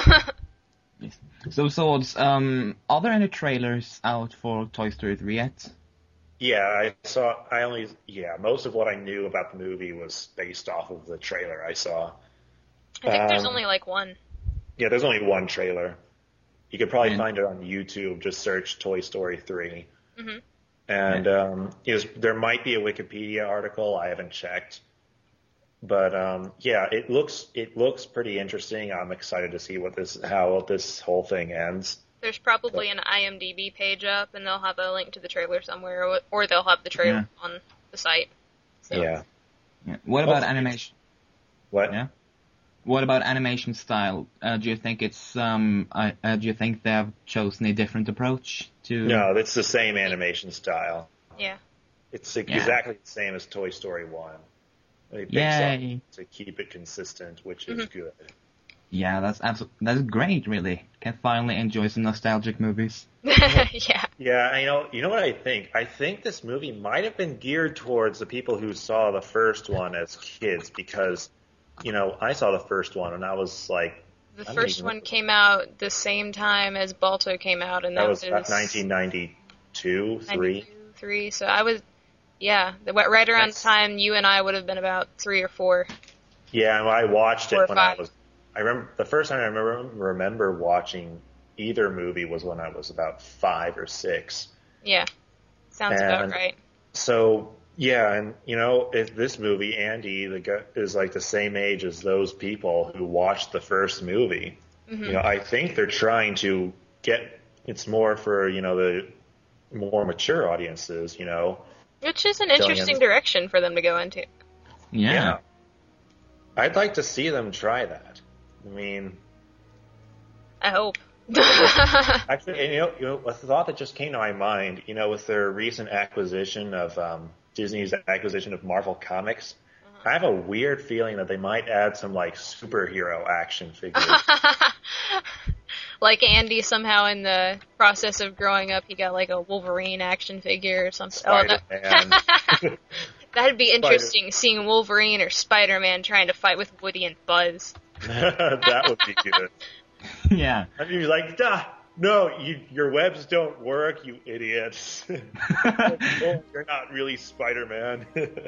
so Swords, um, are there any trailers out for Toy Story three yet?
Yeah, I saw. I only. Yeah, most of what I knew about the movie was based off of the trailer I saw.
I think there's
Um,
only like one.
Yeah, there's only one trailer. You could probably
Yeah.
find it on YouTube. Just search Toy Story three.
hmm
And um, is there might be a Wikipedia article. I haven't checked, but um, yeah, it looks it looks pretty interesting. I'm excited to see what this how this whole thing ends.
There's probably an IMDb page up, and they'll have a link to the trailer somewhere, or, or they'll have the trailer on the site. So.
Yeah.
Yeah. What about
Also-
animation?
What?
Yeah. What about animation style? Uh, do you think it's um? Uh, uh, do you think they have chosen a different approach to?
No, it's the same animation style.
Yeah.
It's exactly the same as Toy Story one. They picked
Yay.
up to keep it consistent, which is
Mhm.
good.
Yeah, that's absolutely that's great. Really, can finally enjoy some nostalgic movies.
yeah.
Yeah, you know, you know what I think? I think this movie might have been geared towards the people who saw the first one as kids, because, you know, I saw the first one and I was like,
The
I don't
first
even-
one came out the same time as Balto came out, and
that
that,
was about nineteen ninety-two, three.
ninety-two, three. So I was, yeah, the, right around
That's-
the time you and I would have been about three or four.
Yeah, and I watched
Four or
it when I
five.
was. I remember the first time I remember remember watching either movie was when I was about five or six.
Yeah. Sounds about
And-
right.
So yeah, and you know, if this movie, Andy, the guy, is like the same age as those people who watched the first movie.
hmm
You know, I think they're trying to get. It's more for, you know, the more mature audiences. You know.
Which is an
Telling
interesting
us-
direction for them to go into.
Yeah.
I'd like to see them try that. I mean,
I hope.
actually, and, you know, you know, a thought that just came to my mind, you know, with their recent acquisition of um, Disney's acquisition of Marvel Comics, uh-huh. I have a weird feeling that they might add some like superhero action figures.
Like Andy somehow in the process of growing up, he got like a Wolverine action figure or something.
Spider-Man.
Oh, that'd be interesting, Spider- seeing Wolverine or Spider-Man trying to fight with Woody and Buzz.
That would be good.
Yeah.
I mean, like, duh, no, you, your webs don't work, you idiots. Oh, you're not really Spider-Man.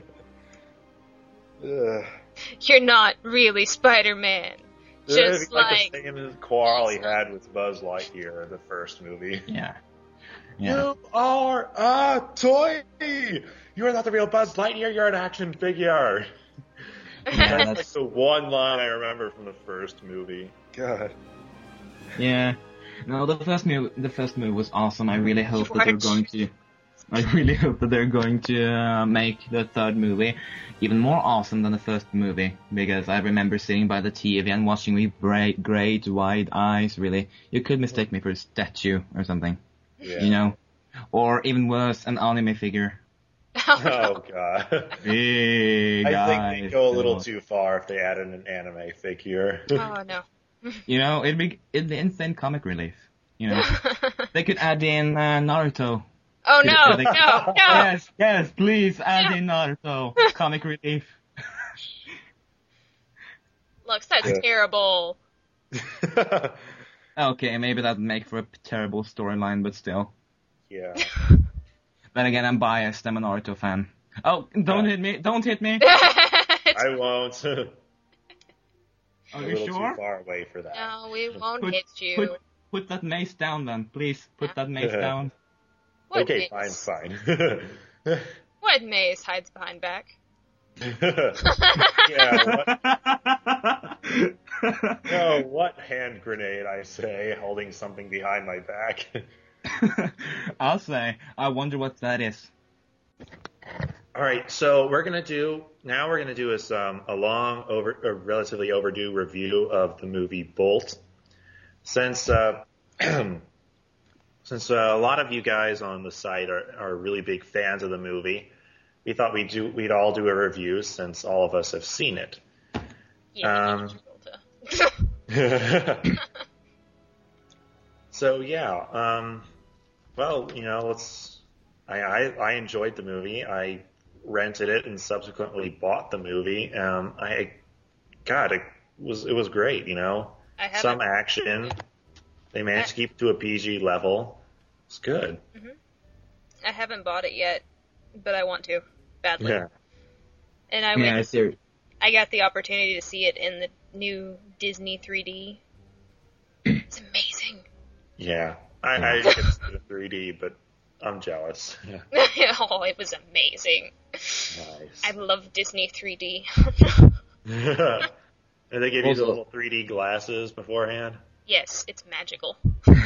You're not really Spider-Man. Just like,
like the same quarrel he had with Buzz Lightyear in the first movie.
Yeah. yeah.
You are a toy! You are not the real Buzz Lightyear, you're an action figure!
Yeah,
that's,
that's
like the one line I remember from the first movie. God.
Yeah. No, the first movie, the first movie was awesome. I really hope that they're going to, I really hope that they're going to uh, make the third movie even more awesome than the first movie, because I remember sitting by the T V and watching with bright, great, wide eyes, really. You could mistake me for a statue or something.
Yeah.
You know? Or even worse, an anime figure.
Oh, God.
Hey,
I
guys.
think they go a little too far if they added an anime figure.
Oh, no.
You know, it'd be, it'd be instant comic relief. You know? They could add in uh, Naruto.
Oh, no, no, no.
Yes, yes, please add in Naruto. Comic relief.
Looks, that's
Yeah.
terrible.
Okay, maybe that'd make for a terrible storyline, but still.
Yeah.
Then again, I'm biased. I'm a Naruto fan. Oh, don't
Yeah.
hit me! Don't hit me!
I won't.
Are
a
you
little
sure?
too far away for that.
No, we won't
Put-
hit you.
Put, put that mace down, then, please. Put that mace down.
What
Okay,
maze?
fine, fine.
What maze hides behind back?
Yeah, what, no, what hand grenade, I say, holding something behind my back.
I'll say. I wonder what that is.
Alright, so we're gonna do, now we're gonna do is, um, a long, over, a relatively overdue review of the movie Bolt. Since, uh, since uh, a lot of you guys on the site are, are really big fans of the movie, we thought we'd do, we'd all do a review since all of us have seen it.
Yeah,
Um,
Travolta.
So yeah, um, well, you know, let's. I, I I enjoyed the movie. I rented it and subsequently bought the movie. Um, I, God, it was it was great. You know,
I haven't-
some action. They managed to keep it to a P G level. It's good.
I haven't bought it yet, but I want to badly.
Yeah.
And I
Yeah, I
went,
see.
I got the opportunity to see it in the new Disney three D. It's amazing.
Yeah. I, I didn't get to see it in three D, but I'm jealous. Yeah.
Oh, it was amazing.
Nice.
I love Disney three D.
And they give you the
Also-
little three D glasses beforehand.
Yes, it's magical.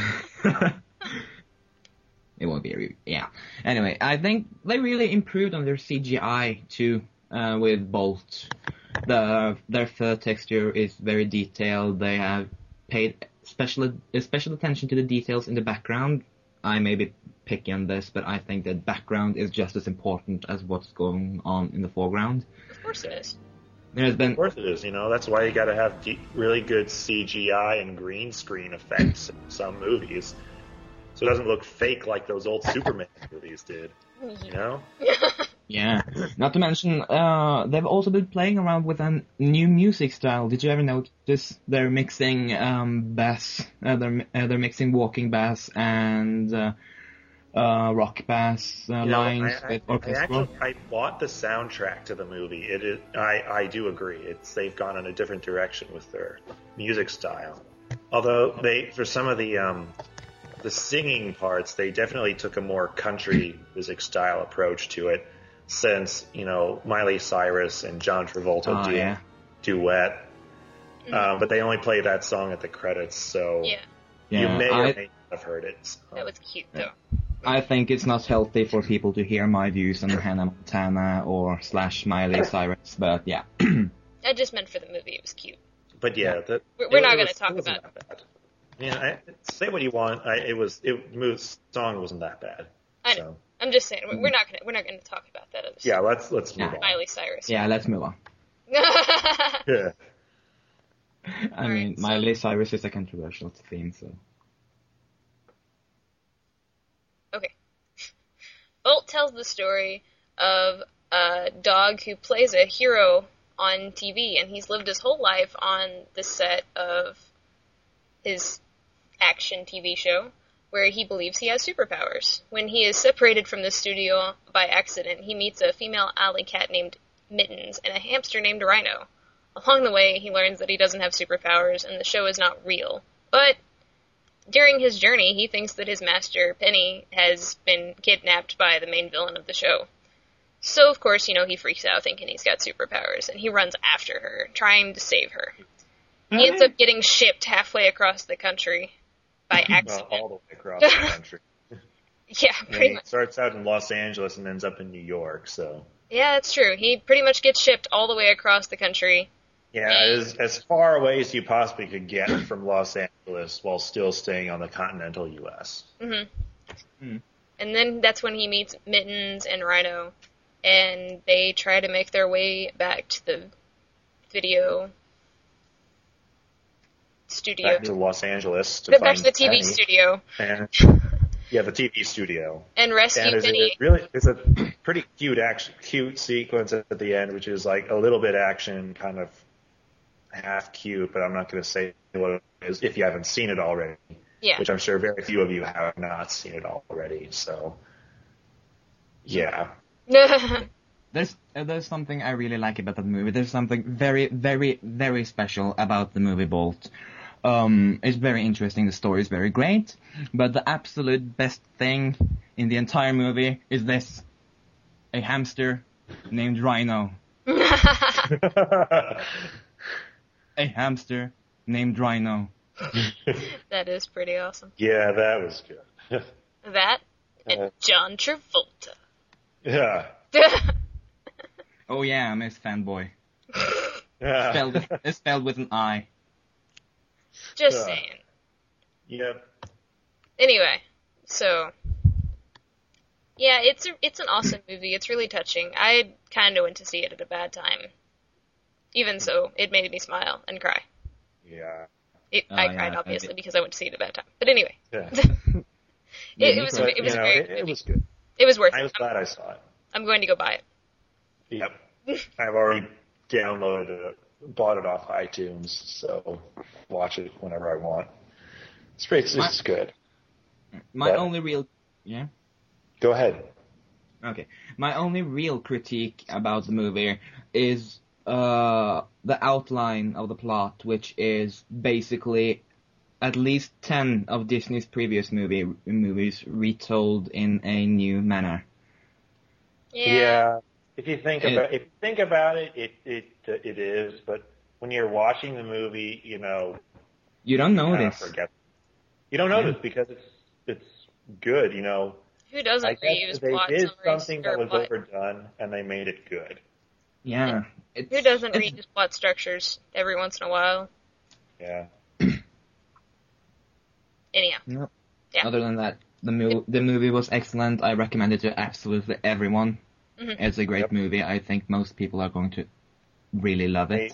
It won't be a review. Yeah. Anyway, I think they really improved on their C G I too, uh, with Bolt. The their fur texture is very detailed. They have paid special special attention to the details in the background. I may be picky on this, but I think the background is just as important as what's going on in the foreground.
Of course it is.
There's been
Of course it is, you know, that's why you gotta have de- really good C G I and green screen effects in some movies. So it doesn't look fake like those old Superman movies did, you know?
Yeah. Not to mention, uh, they've also been playing around with a new music style. Did you ever notice they're mixing um, bass? Uh, they're uh, they're mixing walking bass and uh, uh, rock bass uh,
You know,
lines
I,
with
I, I
orchestral.
actually I bought the soundtrack to the movie. It is, I I do agree. It's they've gone in a different direction with their music style. Although they for some of the um the singing parts, they definitely took a more country music style approach to it. Since, you know, Miley Cyrus and John Travolta
Oh,
do
yeah.
duet.
Mhm.
Um, but they only play that song at the credits, so
Yeah,
you
Yeah,
may or
I-
may not have heard it. So.
that was cute though.
I think it's not healthy for people to hear my views on Hannah Montana or slash Miley Cyrus, but yeah.
I just meant for the movie. It was cute.
But yeah, the,
We're- we're
it
not
was-
gonna talk
it wasn't
about
that bad. Yeah, I, say what you want. I, it was it move song wasn't that bad.
I
So
I'm just saying we're not gonna we're not gonna talk about that other
Yeah,
stuff.
let's let's move
Yeah.
on.
Miley Cyrus.
Yeah, let's move on.
Yeah.
I
All
mean,
right, so-
Miley Cyrus is a controversial theme, so.
Okay. Bolt tells the story of a dog who plays a hero on T V, and he's lived his whole life on the set of his action T V show, where he believes he has superpowers. When he is separated from the studio by accident, he meets a female alley cat named Mittens and a hamster named Rhino. Along the way, he learns that he doesn't have superpowers, and the show is not real. But during his journey, he thinks that his master, Penny, has been kidnapped by the main villain of the show. So, of course, you know, he freaks out thinking he's got superpowers, and he runs after her, trying to save her. He ends up getting shipped halfway across the country by
Well,
accident.
all the way across the country.
Yeah,
I
pretty
mean, he
much.
starts out in Los Angeles and ends up in New York, so.
Yeah, that's true. He pretty much gets shipped all the way across the country.
Yeah, as, as far away as you possibly could get from Los Angeles while still staying on the continental U S.
hmm
Hmm.
And then that's when he meets Mittens and Rhino, and they try to make their way back to the video studio.
Back to Los Angeles to
Back
find
to the T V
Penny.
studio
And, yeah, the T V studio.
and rescue
And it's
Penny.
a really, it's a pretty cute action, cute sequence at the end, which is like a little bit action, kind of half cute, but I'm not going to say what it is if you haven't seen it already.
Yeah.
Which I'm sure very few of you have not seen it already. So, yeah.
There's uh, there's something I really like about that movie. There's something very, very, very special about the movie Bolt. Um, it's very interesting. The story is very great, but the absolute best thing in the entire movie is this: a hamster named Rhino. A hamster named Rhino.
That is pretty awesome.
Yeah, that was good.
That and
Uh,
John Travolta.
yeah.
Oh yeah, I'm his fanboy.
Yeah.
Spelled with, it's spelled with an I.
Just
Yeah.
saying.
Yep.
Anyway, so yeah, it's a, it's an awesome movie. It's really touching. I kind of went to see it at a bad time. Even so, it made me smile and cry.
Yeah.
It,
Oh,
I
yeah,
cried
I
obviously
did.
because I went to see it at a bad time. But anyway,
Yeah.
it,
Yeah,
it
me
was
too.
a, it was
you
a
know,
very
it,
good
it
movie.
was good.
It was worth
I
it.
was glad I saw it.
I'm going to go buy it.
Yep. I've already downloaded it, bought it off iTunes, so watch it whenever I want. It's great. It's, it's good.
My
What?
only real yeah.
Go ahead.
Okay. My only real critique about the movie is uh, the outline of the plot, which is basically at least ten of Disney's previous movie movies retold in a new manner.
Yeah.
If you think
It-
about if you think about it, it it it is. But when you're watching the movie, you know,
You don't
you kinda
notice.
forget. You don't notice because it's it's good. You know,
Who doesn't
I
reuse
guess they
plot
did
summaries
something that
or
was
plot?
overdone, and they made it good.
Yeah. It's,
Who doesn't
it's-
reuse plot structures every once in a while?
Yeah.
Anyhow.
Yep.
Yeah.
Other than that, the, mo- the movie was excellent. I recommend it to absolutely everyone.
Mhm.
It's a great
Yep.
movie. I think most people are going to really love it.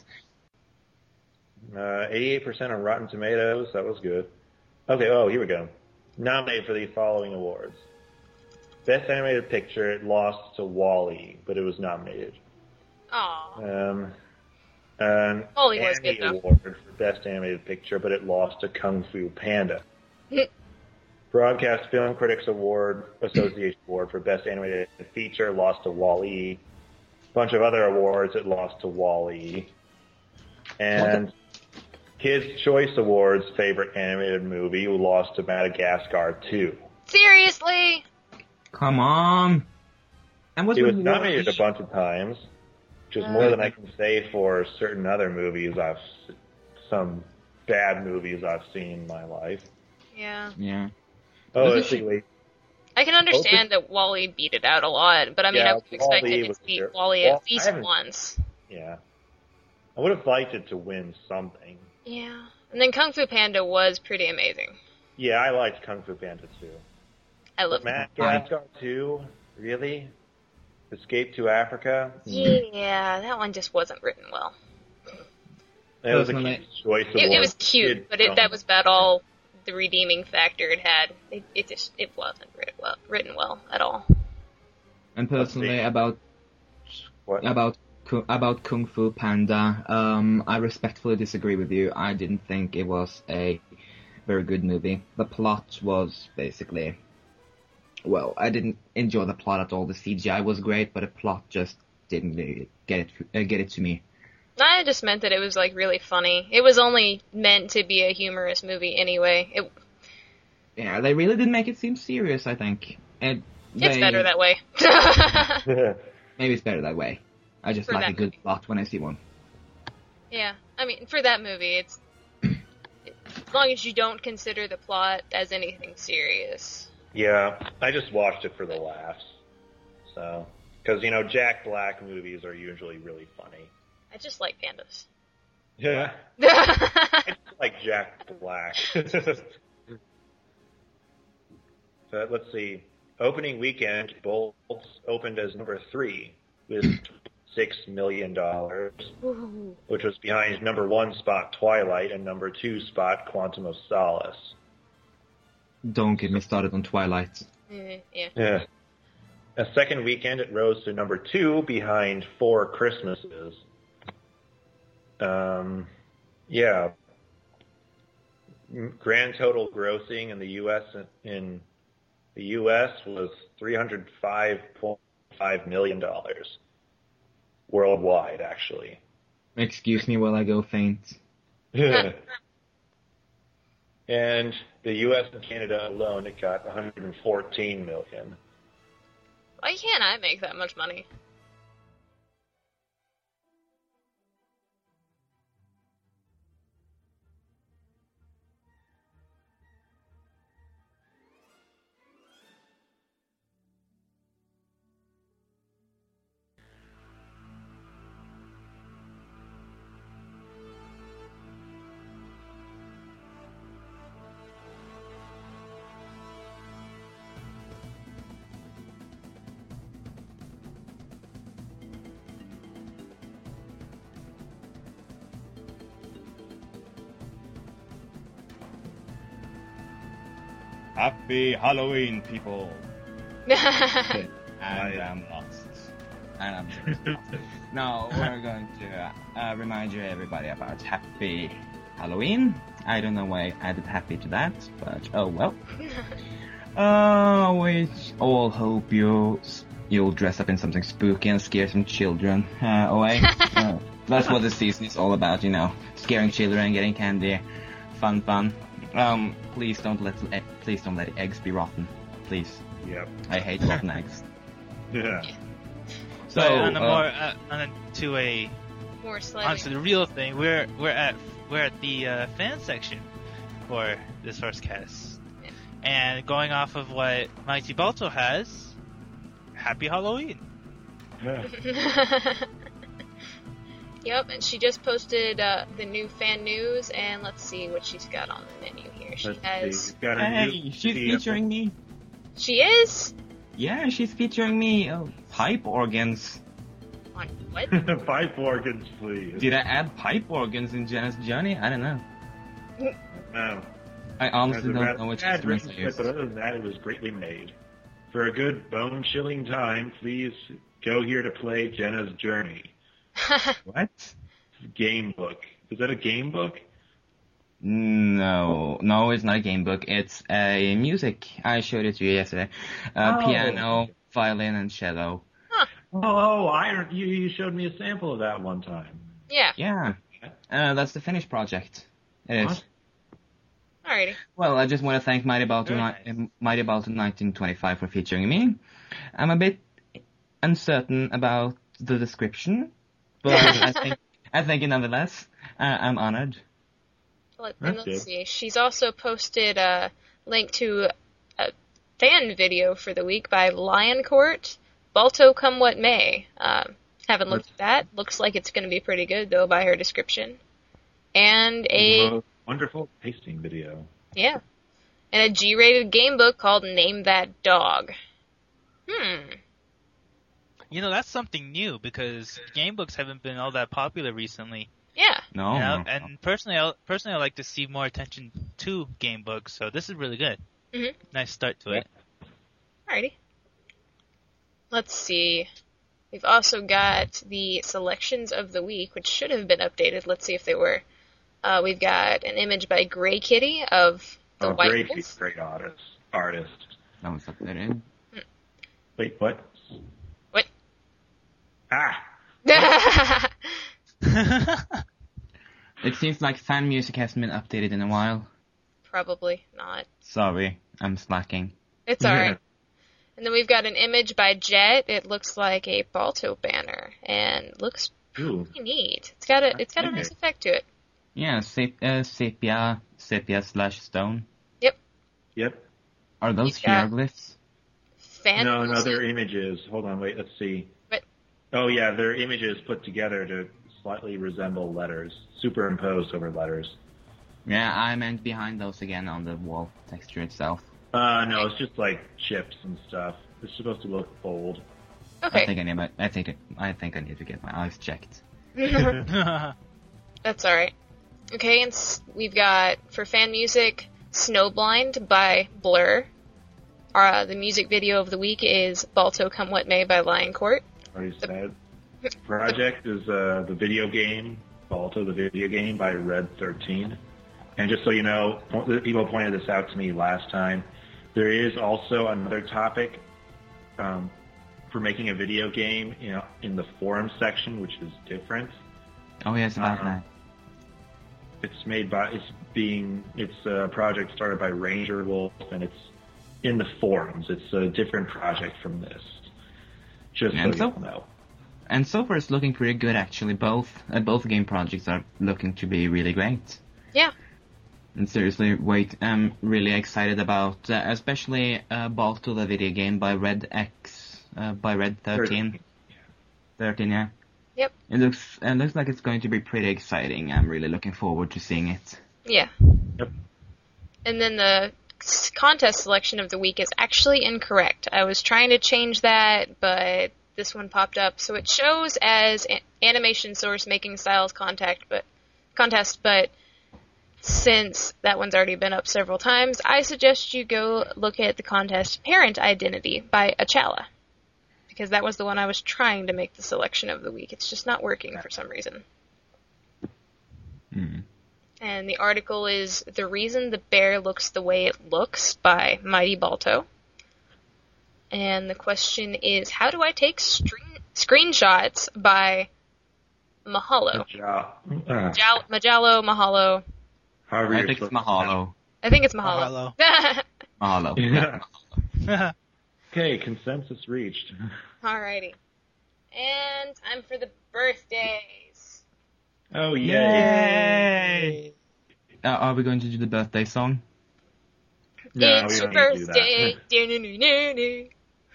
Uh, eighty-eight percent on Rotten Tomatoes. That was good. Okay. Oh, here we go. Nominated for the following awards: Best Animated Picture. It lost to WALL-E, but it was nominated.
Aw.
Um, an
WALL-E was
Annie
good, though.
Award for Best Animated Picture, but it lost to Kung Fu Panda. Broadcast Film Critics Award Association Award for Best Animated Feature lost to WALL-E. Bunch of other awards it lost to WALL-E. And Kids Choice Awards Favorite Animated Movie lost to Madagascar two.
Seriously?
Come on! And what's
It was
with
nominated a
Wall-E?
bunch of times, which is more than I can say for certain other movies I've, s- some bad movies I've seen in my life.
Yeah.
Yeah.
Oh,
Doesn't
let's
she-
see, wait.
I can understand that Wally beat it out a lot, but I mean,
Yeah,
I would have expected
WALL-E
it
was
to beat
there.
Wally
Well,
at
I
least
haven't-
once.
Yeah. I would have liked it to win something.
Yeah. And then Kung Fu Panda was pretty amazing.
Yeah, I liked Kung Fu Panda too.
I love
Madagascar two, really? Escape to Africa?
Yeah, that one just wasn't written well.
It was a Kids' Choice Award.
It, it was cute, but it, that was about all the redeeming factor it had. It, it just it wasn't written well, written well at all.
And personally, about
what?
about about Kung Fu Panda, um, I respectfully disagree with you. I didn't think it was a very good movie. The plot was basically, well, I didn't enjoy the plot at all. The C G I was great, but the plot just didn't get it uh, get it to me.
I just meant that it was like really funny. It was only meant to be a humorous movie anyway. It,
yeah, they really did make it seem serious, I think. And
it's
they,
better that way.
Maybe it's better that way. I just
For
like
that
a good
movie.
plot when I see one.
Yeah, I mean, for that movie, it's as long as you don't consider the plot as anything serious.
Yeah, I just watched it for the laughs. So, because, you know, Jack Black movies are usually really funny.
I just like pandas.
Yeah. I just like Jack Black. So let's see. Opening weekend, Bolts opened as number three with six million dollars, which was behind number one spot Twilight and number two spot Quantum of Solace.
Don't get me started on Twilight.
Mm, yeah.
Yeah. A second weekend, it rose to number two behind Four Christmases. Um, yeah. Grand total grossing in the U S in the U S was three hundred five point five million dollars worldwide, actually.
Excuse me while I go faint.
And the U S and Canada alone, it got one hundred fourteen million.
Why can't I make that much money?
Happy Halloween, people! And I'm lost.
And I'm just lost. No, we're going to uh, remind you, everybody, about Happy Halloween. I don't know why I added happy to that, but oh well. Uh, we all hope you, you'll dress up in something spooky and scare some children uh, away. uh, that's what the season is all about, you know. Scaring children, getting candy, fun, fun. Um, please don't let please don't let eggs be rotten. Please.
Yep.
I hate rotten eggs.
Yeah.
So
So,
on a
uh,
more uh, on a, to a
More slightly.
onto the real thing, we're we're at we're at the uh, fan section for this first cast,
Yeah.
and going off of what Mighty Balto has, Happy Halloween.
Yeah.
Yep, and she just posted uh, the new fan news, and let's see what she's got on the menu here. She
Let's
has.
see. Got a
Hey,
new
she's
video.
featuring me.
She is?
Yeah, she's featuring me. Oh, pipe organs.
On what?
Five organs, please.
Did I add pipe organs in Jenna's journey? I don't know.
No.
I honestly
As a
don't
rather
know which
bad
instruments
written
I used.
But other than that, it was greatly made. For a good bone-chilling time, please go here to play Jenna's Journey.
What?
Game book. Is that a game book?
No, no, it's not a game book. It's a music. I showed it to you yesterday. Uh,
Oh.
Piano, violin, and cello.
Oh, oh I, you, you showed me a sample of that one time.
Yeah,
Yeah, uh, that's the finished project. It is.
What?
alrighty.
Well, I just want to thank Mighty Balto,
Very
ni-
nice.
uh, Mighty Balto nineteen twenty-five for featuring me. I'm a bit uncertain about the description, but I think I think nonetheless, uh, I'm honored.
Let,
That's
and let's
good.
see. She's also posted a link to a fan video for the week by Lion Court. Balto come what may. Um, haven't looked at that. Looks like it's going to be pretty good, though, by her description. And a
Most wonderful tasting video.
yeah, and a G-rated game book called Name That Dog. Hmm.
You know, that's something new because game books haven't been all that popular recently.
Yeah.
No.
You know,
no.
and personally, I, personally, I like to see more attention to game books, so this is really good.
Mm-hmm.
Nice start to it.
Alrighty. Let's see. We've also got the selections of the week, which should have been updated. Let's see if they were. Uh, we've got an image by Gray Kitty of the
oh,
White
great,
Wolf.
great artist. Artist.
That was up there. In.
Wait, what?
What?
Ah!
It seems like fan music hasn't been updated in a while.
Probably not.
Sorry, I'm slacking.
It's alright. And then we've got an image by Jet. It looks like a Balto banner and looks
Ooh.
pretty neat. It's got a it's got a nice effect to it.
Yeah, sep- uh, sepia, sepia slash stone.
Yep.
Yep.
Are those
Yeah.
hieroglyphs?
Fan
No, no,
music.
they're images. Hold on, wait, let's see.
What?
Oh yeah, they're images put together to slightly resemble letters, superimposed over letters.
Yeah, I meant behind those again on the wall texture itself.
Uh, no, it's just like chips and stuff. It's supposed to look bold.
I
Okay.
think I need my, I think it, I think I need to get my eyes checked.
That's alright. Okay, and s- we've got, for fan music, Snowblind by Blur. Uh, the music video of the week is Balto Come What May by Lion Court.
Already said. Project is uh, the video game, Balto, the video game by Red thirteen. And just so you know, po- people pointed this out to me last time. There is also another topic um, for making a video game, you know, in the forum section, which is different.
Oh yes, about
Uh-huh.
that.
It's made by, it's being, it's a project started by Ranger Wolf, and it's in the forums. It's a different project from this. Just
And
so
so-
you know.
And so far it's looking pretty good actually. Both uh, both game projects are looking to be really great.
Yeah.
And seriously, wait, I'm really excited about, uh, especially uh, Balto, the video game by Red X, uh, by Red thirteen. thirteen, yeah.
Yep.
It looks it looks like it's going to be pretty exciting. I'm really looking forward to seeing it.
Yeah.
Yep.
And then the s- contest selection of the week is actually incorrect. I was trying to change that, but this one popped up. So it shows as a- animation source making styles contact, but contest, but since that one's already been up several times, I suggest you go look at the contest Parent Identity by Achala. Because that was the one I was trying to make the selection of the week. It's just not working for some reason.
Hmm.
And the article is The Reason the Bear Looks the Way It Looks by Mighty Balto. And the question is, how do I take screen- screenshots by Mahalo?
Ja- uh,
Jal- Majalo, Mahalo.
however
I
you're
think it's
supposed to
Mahalo.
I think it's Mahalo.
Mahalo.
Yeah. Okay, consensus reached.
Alrighty. And time for the birthdays.
Oh, yay.
Yay! Uh, are we going to do the birthday song?
No,
it's
we
your
don't need to do
birthday.
that.
Do-do-do-do-do.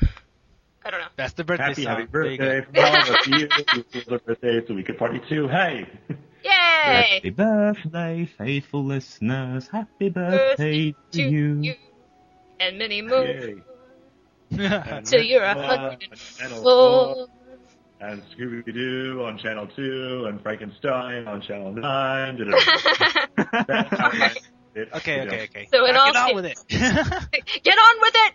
I don't know.
That's the birthday
Happy,
song.
happy
There you go.
birthday from all of you. It's your birthday, so we could party too. Hey!
Yay!
Happy birthday, faithful listeners. Happy birthday to you.
And many more.
Yay.
Till you're a
One
hundred
on
and
Channel
four.
four, and Scooby-Doo on Channel two, and Frankenstein on Channel nine. That's how I did it.
Okay, okay, okay.
So in
Now
all
get on
se-
with it.
Get on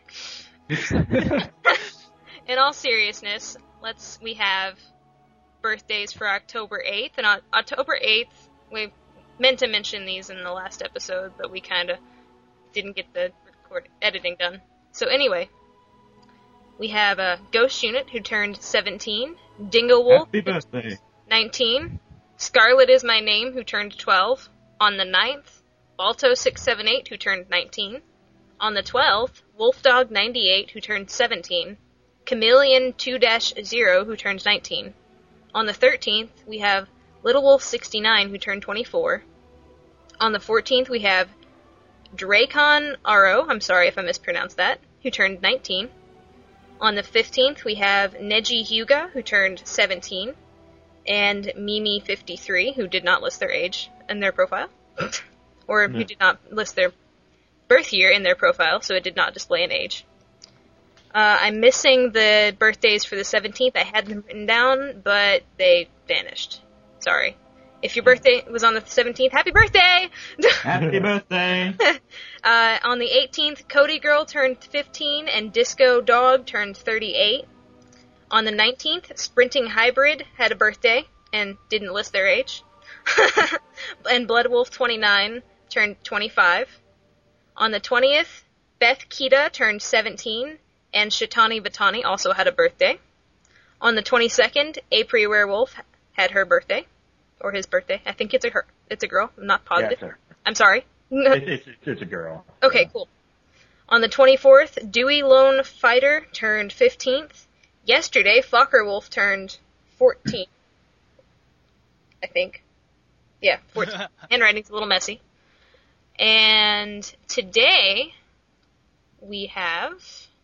with it! In all seriousness, let's we have birthdays for October eighth, and on October eighth, we meant to mention these in the last episode, but we kind of didn't get the record editing done. So anyway, we have a Ghost Unit who turned seventeen, Dingo Wolf
Happy birthday.
nineteen, Scarlet is My Name who turned twelve, on the ninth, Balto six seven eight who turned nineteen, on the twelfth, Wolfdog ninety-eight who turned seventeen, Chameleon two dash zero who turned nineteen. On the thirteenth, we have Little Wolf sixty-nine who turned twenty-four. On the fourteenth, we have Dracon Aro, I'm sorry if I mispronounced that, who turned nineteen. On the fifteenth, we have Neji Hyuga, who turned seventeen, and Mimi fifty-three, who did not list their age in their profile, or who
Yeah.
did not list their birth year in their profile, so it did not display an age. Uh, I'm missing the birthdays for the seventeenth. I had them written down, but they vanished. Sorry. If your birthday was on the seventeenth, happy birthday!
Happy birthday!
uh, on the eighteenth, Cody Girl turned fifteen and Disco Dog turned thirty-eight. On the nineteenth, Sprinting Hybrid had a birthday and didn't list their age. And Blood Wolf twenty-nine turned twenty-five. On the twentieth, Beth Kita turned seventeen, and Shitani Vitani also had a birthday. On the twenty-second, April Werewolf had her birthday. Or his birthday. I think it's a her. It's a girl. I'm not positive.
Yeah, it's
I'm sorry.
it's, it's, it's a girl.
Okay,
yeah.
cool. On the twenty-fourth, Dewey Lone Fighter turned fifteenth. Yesterday, Fokker Wolf turned fourteen. I think. Yeah, fourteen. Handwriting's a little messy. And today, we have...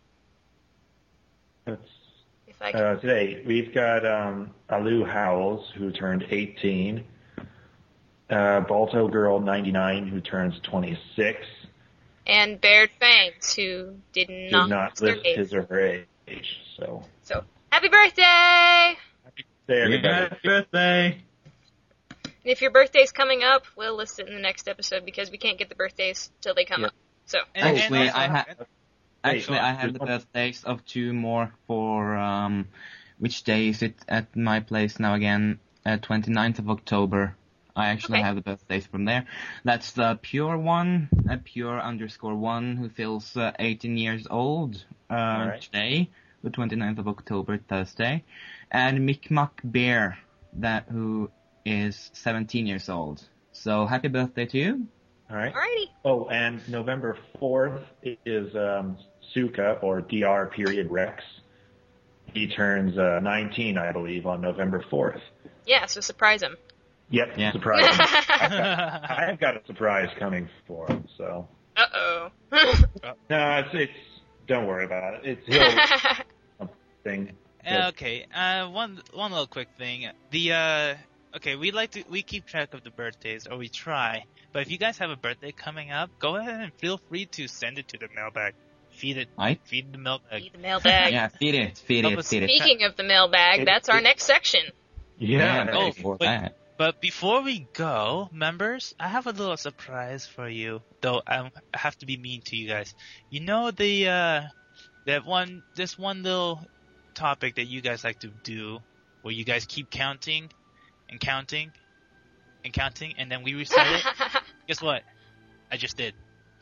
Let's
If I can...
Uh, today, we've got um, Alu Howells, who turned eighteen. Uh, Balto Girl ninety-nine, who turns twenty-six.
And Baird Fangs, who did
Did
not,
not
their
list
age.
his or her age. So,
So, happy birthday!
happy birthday, everybody.
Happy birthday!
And if your birthday's coming up, we'll list it in the next episode because we can't get the birthdays till they come
Yeah.
up. So,
And, and
Actually,
also-
I ha-
and-
Actually,
Wait,
I have the birthdays of two more for, um, which day is it at my place now again? Uh, twenty-ninth of October. I actually
Okay.
have the birthdays from there. That's the Pure One, a Pure underscore One, who feels uh, eighteen years old uh,
right.
today, the twenty-ninth of October, Thursday. And Micmac Bear, that who is seventeen years old. So happy birthday to you.
All right.
alrighty.
Oh, and November fourth is um, Suka, or D R period Rex. He turns uh, nineteen, I believe, on November fourth.
Yeah, so surprise him.
Yep,
Yeah.
surprise. I've, got, I've got a surprise coming for him, so.
Uh-oh.
No, it's, it's don't worry about it. It's he'll something.
Uh, Okay, uh, one one little quick thing. The uh, okay, we like to we keep track of the birthdays, or we try. But if you guys have a birthday coming up, go ahead and feel free to send it to the mailbag. Feed it.
Right?
Feed the mailbag.
Feed the mailbag.
Yeah, feed it, feed
Help
it,
us
feed it.
Speaking of the mailbag,
It-
that's our
it-
next section.
Yeah.
Oh,
ready for
but-
that.
But before we go, members, I have a little surprise for you. Though I have to be mean to you guys. You know the uh, that one, this one little topic that you guys like to do, where you guys keep counting and counting and counting, and then we recite it. Guess what? I just did.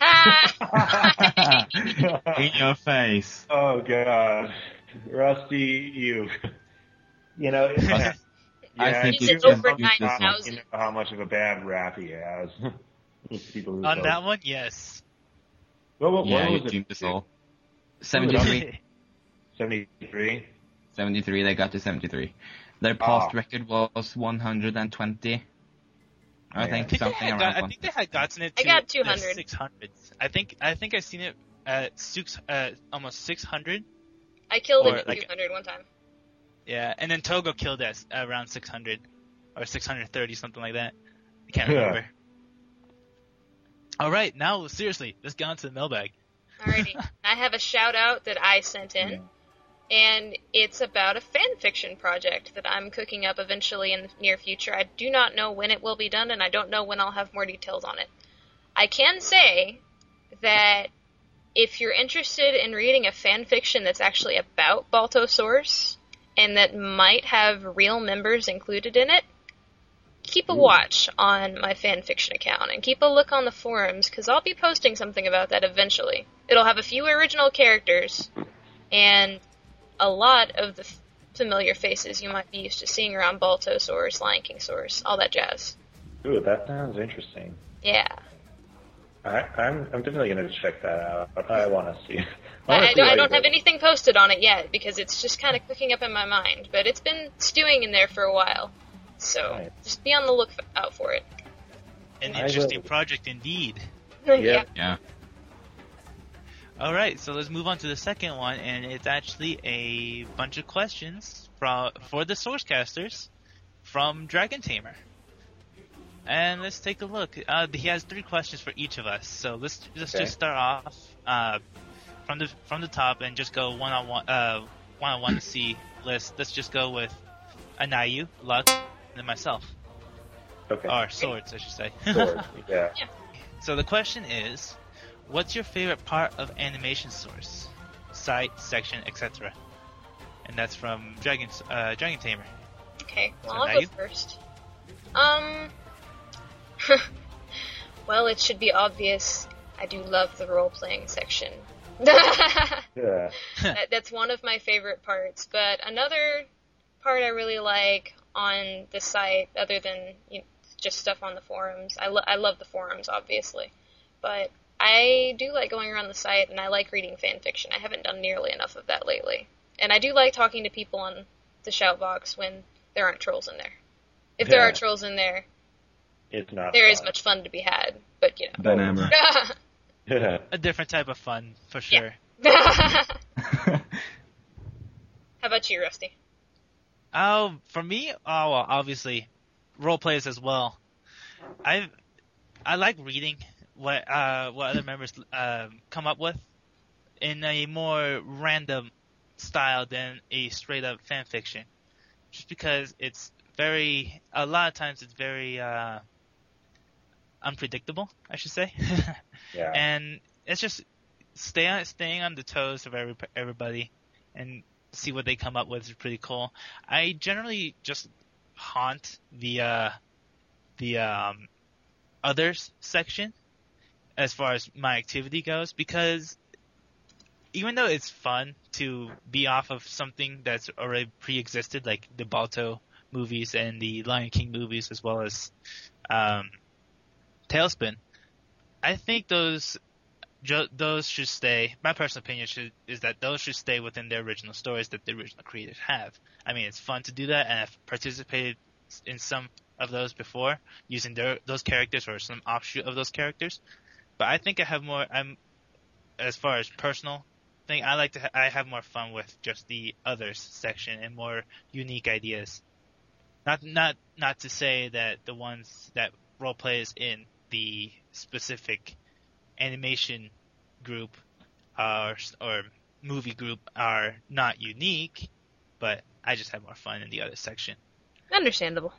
In your face.
Oh God, Rusty, you. You know. Yeah,
I think
He's
you
at
just
over
use this one.
You know
9,000.
how much of a bad rap he has. With people who
On
vote.
that one, yes.
What, what,
Yeah,
what
you
was
duped us
it?
all. seventy-three.
seventy-three.
seventy-three, they got to seventy-three. Their past
Ah.
record was one hundred twenty. I
Yeah.
think
I think, they
something
had
around
got, I
one.
think they had gotten it
I
to
got
the
two hundred.
six hundreds. I think I think I seen it at six, uh, almost six hundred.
I killed
Or
him at
like-
two hundred one time.
Yeah, and then Togo killed us around six hundred or six hundred thirty, something like that. I can't
Yeah.
remember. All right, now seriously, let's get on to the mailbag.
Alrighty. I have a shout out that I sent in, and it's about a fan fiction project that I'm cooking up eventually in the near future. I do not know when it will be done, and I don't know when I'll have more details on it. I can say that if you're interested in reading a fan fiction that's actually about Baltosaurus, and that might have real members included in it, keep a watch on my fanfiction account and keep a look on the forums, because I'll be posting something about that eventually. It'll have a few original characters and a lot of the f- familiar faces you might be used to seeing around Baltosaurus, Lion King Saurus, all that jazz.
Ooh, that sounds interesting.
Yeah.
I, I'm I'm definitely gonna check that out. I want to see.
I,
wanna
I
see
don't, I
like
don't
the-
have anything posted on it yet because it's just kind of cooking up in my mind, but it's been stewing in there for a while. So
Right.
just be on the lookout for it.
An
I
interesting
will.
project indeed.
Yeah.
Yeah.
All right, so let's move on to the second one, and it's actually a bunch of questions from for the Sourcecasters from Dragon Tamer. And let's take a look. Uh, he has three questions for each of us. So let's let's
Okay.
just start off uh, from the from the top and just go one on one uh one on one to see list. Let's just go with Anayu, Lux, and then myself.
Okay.
Or swords, I should say.
Sword. Yeah.
So the question is, what's your favorite part of Animation Source? Site, section, et cetera. And that's from Dragon uh, Dragon Tamer.
Okay, well,
So
I'll
now
go
you?
first. Um, well, it should be obvious. I do love the role-playing section. that,
Yeah.
that's one of my favorite parts. But another part I really like on the site, other than you know, just stuff on the forums, I, lo- I love the forums, obviously. But I do like going around the site, and I like reading fan fiction. I haven't done nearly enough of that lately. And I do like talking to people on the shoutbox when there aren't trolls in there. If there
Yeah.
are trolls in there,
It's not.
there is
fun.
much fun to be had. But, you know.
Dynamor.
Yeah.
A different type of fun, for sure.
How about you, Rusty?
Oh, for me, oh well, obviously, role plays as well. I I like reading what uh what other members um come up with in a more random style than a straight up fan fiction, just because it's very a lot of times it's very uh unpredictable, I should say.
Yeah.
And it's just stay on, staying on the toes of every, everybody and see what they come up with is pretty cool. I generally just haunt the uh, the um, others section as far as my activity goes, because even though it's fun to be off of something that's already pre-existed, like the Balto movies and the Lion King movies, as well as um, Tailspin, I think those jo- those should stay. My personal opinion should, is that those should stay within their original stories that the original creators have. I mean, it's fun to do that, and I've participated in some of those before, using their those characters or some offshoot of those characters. But I think I have more. I'm as far as personal thing, I like to. Ha- I have more fun with just the others section and more unique ideas. Not not not to say that the ones that role plays in the specific animation group or or movie group are not unique, but I just have more fun in the other section.
Understandable.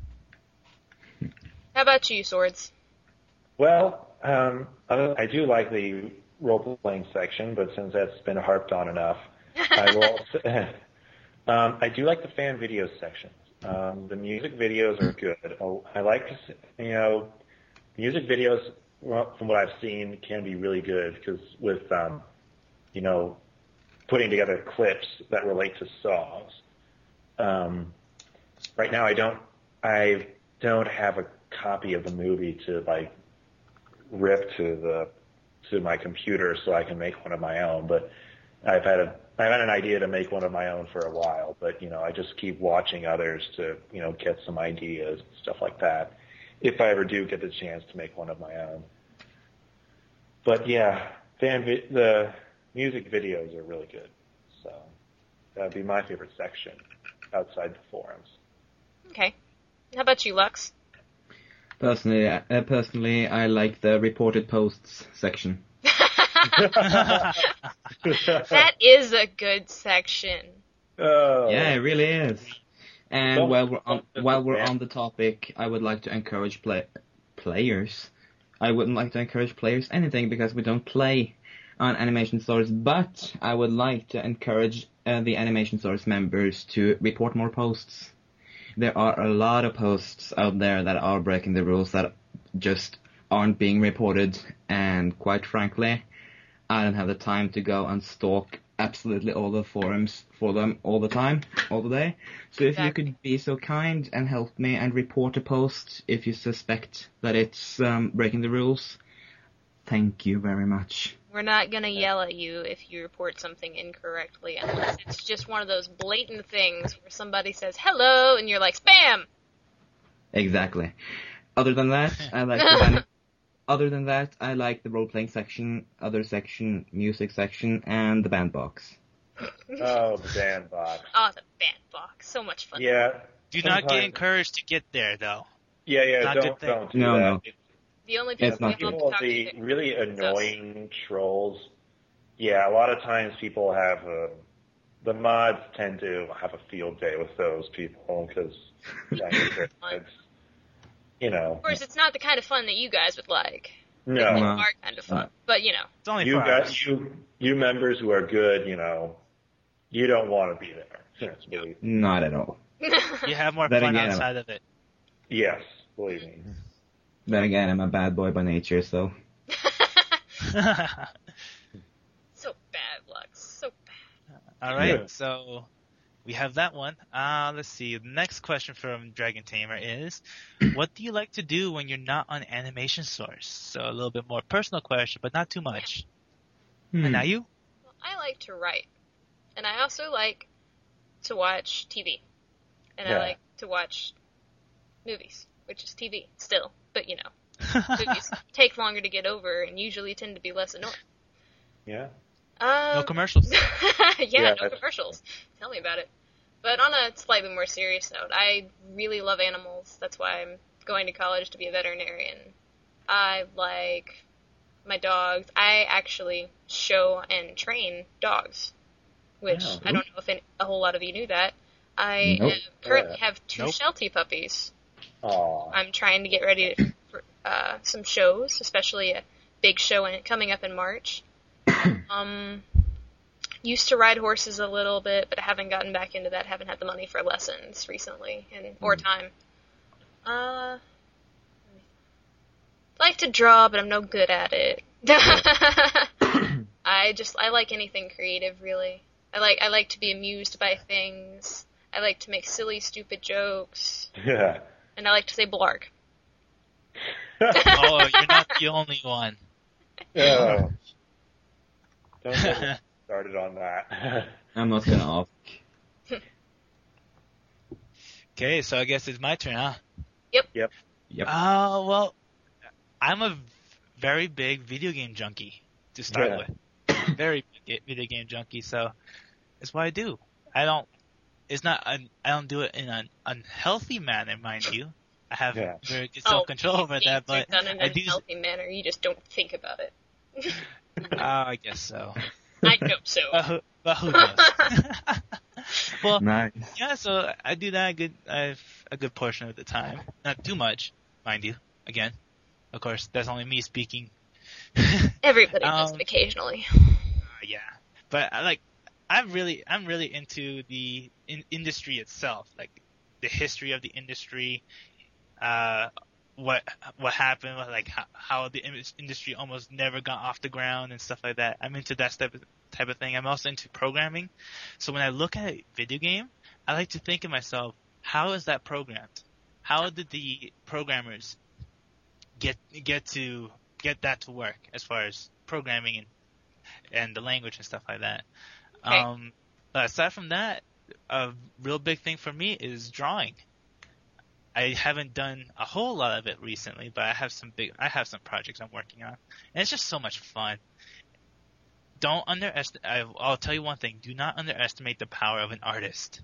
How about you, Swords?
Well, um, I I do like the role-playing section, but since that's been harped on enough, I will. Also, um, I do like the fan videos section. Um, the music videos are good. Oh, I like to, see, you know, music videos. Well, from what I've seen, can be really good because with, um, you know, putting together clips that relate to songs. Um, right now, I don't, I don't have a copy of the movie to like rip to the to my computer so I can make one of my own. But I've had a I've had an idea to make one of my own for a while. But you know, I just keep watching others to you know get some ideas and stuff like that. If I ever do get the chance to make one of my own. But yeah, fan vi- the music videos are really good. So that'd be my favorite section outside the forums.
Okay. How about you, Lux?
Personally, uh, personally, I like the reported posts section.
That is a good section.
Oh.
Yeah, it really is. And
Don't-
while we're on
don't-
while we're
yeah.
on the topic, I would like to encourage play, players. I wouldn't like to encourage players anything because we don't play on Animation Source, but I would like to encourage uh, the Animation Source members to report more posts. There are a lot of posts out there that are breaking the rules that just aren't being reported, and quite frankly, I don't have the time to go and stalk absolutely all the forums for them all the time, all the day. So if you
Exactly.
could be so kind and help me and report a post if you suspect that it's um, breaking the rules, thank you very much.
We're not gonna yell at you if you report something incorrectly, unless it's just one of those blatant things where somebody says hello and you're like spam.
Exactly. Other than that, I like the ban- Other than that, I like the role-playing section, other section, music section, and the bandbox.
Oh, the bandbox.
Oh, the bandbox, so much fun.
Yeah.
Do not get
Sometimes-
encouraged to get there, though.
Yeah, yeah,
Not a
don't
good thing.
don't do
No,
that.
no.
It's,
The only
It's
people we
not
have
people,
to talk
the
to.
really
It's us.
annoying trolls. Yeah, a lot of times people have a, the mods tend to have a field day with those people because it's, you know,
Of course, it's not the kind of fun that you guys would like.
no.
It's
No.
our kind of fun,
No.
but you know.
It's only
You
four
got
hours.
you you members who are good, you know, you don't want to be there. Yes, believe
Not at all.
You have more
Then
fun
again,
outside of it.
yes, believe me.
Then again, I'm a bad boy by nature, so.
So bad, Lux. So bad.
All right,
Yeah.
so we have that one. Uh, let's see. The next question from Dragon Tamer is, what do you like to do when you're not on Animation Source? So a little bit more personal question, but not too much.
Hmm.
And now you?
Well, I like to write, and I also like to watch T V, and I
Yeah.
like to watch movies, which is T V still, but you know, movies take longer to get over and usually tend to be less annoying.
Yeah.
Um,
No commercials.
yeah,
Yeah,
no
that's-
commercials. Tell me about it. But on a slightly more serious note, I really love animals. That's why I'm going to college to be a veterinarian. I like my dogs. I actually show and train dogs, which
Wow.
I don't know if any, a whole lot of you knew that. I
Nope.
uh, currently
Yeah.
have two
Nope.
Sheltie puppies.
Aw.
I'm trying to get ready for uh, some shows, especially a big show in, coming up in March. um, used to ride horses a little bit, but I haven't gotten back into that. Haven't had the money for lessons recently, and or time. Uh, like to draw, but I'm no good at it. I just I like anything creative, really. I like I like to be amused by things. I like to make silly, stupid jokes,
Yeah.
and I like to say blarg.
Oh, you're not the only one.
Oh. Don't get me started on that.
I'm not gonna ask.
Okay, so I guess it's my turn, huh?
Yep.
Yep.
Uh, well, I'm a very big video game junkie to start
Yeah.
with. Very big video game junkie, so it's what I do. I don't. It's not. I don't do it in an unhealthy manner, mind you. I have
Yeah.
very good
Oh,
self-control over
things
that,
are
but
done in
I
an
do.
unhealthy manner. You just don't think about it.
Uh, I guess so.
I know so.
But who, but who knows? Well,
Nice.
yeah. So I do that a good, uh, a good portion of the time. Not too much, mind you. Again, of course, that's only me speaking.
Everybody does
Um,
it occasionally.
Yeah, but I like. I'm really, I'm really into the in- industry itself, like the history of the industry, uh, what what happened, like how, how the im- industry almost never got off the ground and stuff like that. I'm into that type of type of thing. I'm also into programming, so when I look at a video game, I like to think of myself, how is that programmed? How did the programmers get get to get that to work as far as programming and and the language and stuff like that.
Okay.
Um, but aside from that, a real big thing for me is drawing. I haven't done a whole lot of it recently, but I have some big, I have some projects I'm working on, and it's just so much fun. Don't underestimate. I'll tell you one thing: do not underestimate the power of an artist.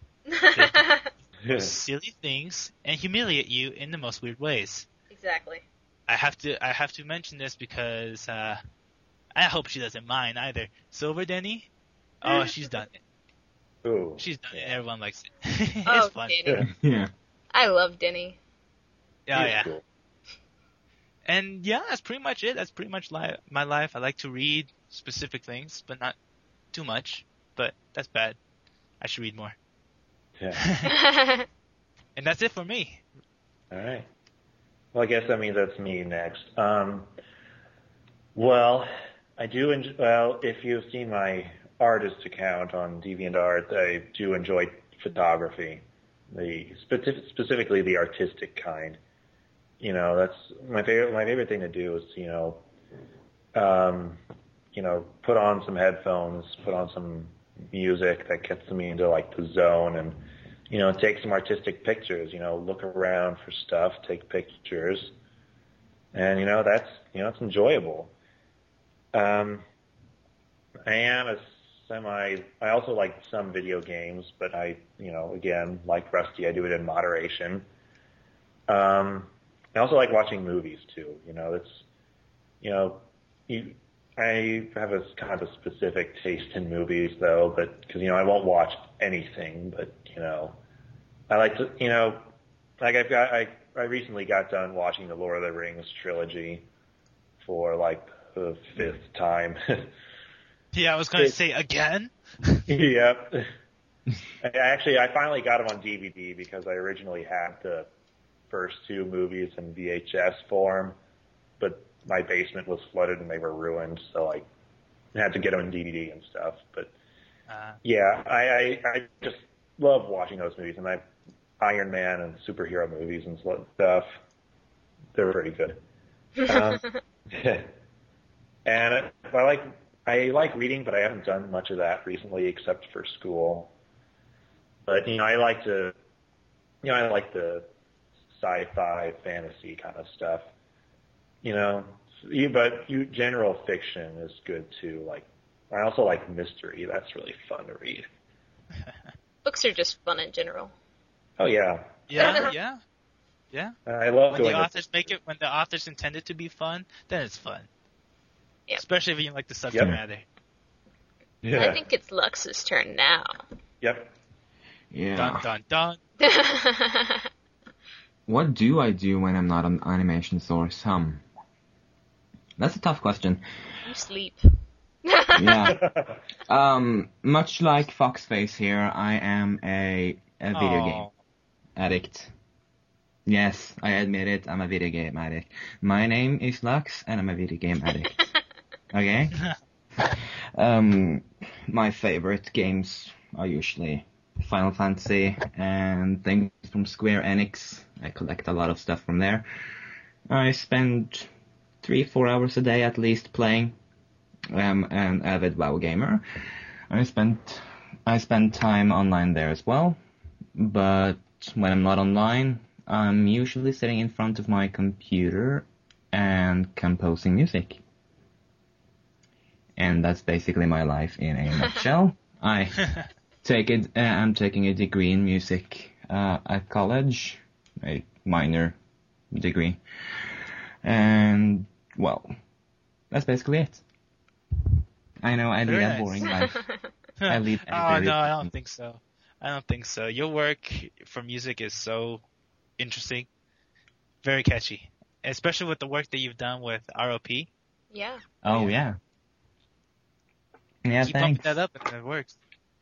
Silly things and humiliate you in the most weird ways.
Exactly.
I have to, I have to mention this because uh, I hope she doesn't mind either. Silver Denny, oh, she's done it.
Ooh.
She's done it.
Yeah.
Everyone likes it. It's
Oh,
fun.
Denny.
Yeah.
I love Denny.
Yeah,
He's
yeah.
cool.
And yeah, that's pretty much it. That's pretty much li- my life. I like to read specific things, but not too much. But that's bad. I should read more.
Yeah.
And that's it for me.
All right. Well, I guess that means that's me next. Um, well, I do enjoy, well, if you've seen my artist account on DeviantArt, I do enjoy photography, the specific, specifically the artistic kind. You know, that's my favorite, my favorite thing to do is, you know, um, you know, put on some headphones, put on some music that gets me into like the zone and, you know, take some artistic pictures, you know, look around for stuff, take pictures. And, you know, that's, you know, it's enjoyable. Um, I am a semi, I also like some video games, but I, you know, again, like Rusty, I do it in moderation. Um, I also like watching movies too. You know, it's you know, you, I have a kind of a specific taste in movies though, but because you know I won't watch anything, but you know, I like to you know, like I've got I I recently got done watching the Lord of the Rings trilogy for like the fifth time.
Yeah, I was gonna
It-
say again.
Yep. I actually, I finally got them on D V D because I originally had the first two movies in V H S form, but my basement was flooded and they were ruined, so I had to get them in D V D and stuff. But
Uh,
yeah, I, I, I just love watching those movies, and I Iron Man and superhero movies and stuff. They're pretty good. Um, and I, I like I like reading, but I haven't done much of that recently except for school. But you know, I like to, you know, I like the sci-fi, fantasy kind of stuff. You know, you, but you, general fiction is good too. Like, I also like mystery. That's really fun to read.
Books are just fun in general.
Oh yeah,
yeah, yeah, yeah.
I love
When
going.
the
to-
authors make it, when the authors intend it to be fun, then it's fun.
Yep.
Especially if you like the subject
Yep.
matter.
Yeah.
I think it's Lux's turn now.
Yep.
Yeah.
Dun dun dun.
What do I do when I'm not on Animation Source? Um, that's a tough question.
You sleep.
Yeah. Um, much like Foxface here, I am a, a video
Aw.
game addict. Yes, I admit it, I'm a video game addict. My name is Lux, and I'm a video game addict. Okay? Um, my favorite games are usually Final Fantasy and things from Square Enix. I collect a lot of stuff from there. I spend three, four hours a day at least playing. I'm an avid WoW gamer. I spent I spend time online there as well, but when I'm not online, I'm usually sitting in front of my computer and composing music. And that's basically my life in a nutshell. I take it. Uh, I'm taking a degree in music uh, at college, a minor degree, and well, that's basically it. I know I lead
Very
a
nice.
boring life. I lead a
Oh
very
no, I
boring-
don't think so. I don't think so. Your work for music is so interesting, very catchy, especially with the work that you've done with R O P.
Yeah.
Oh yeah. Yeah,
Keep
thanks.
bumping that up, and it works.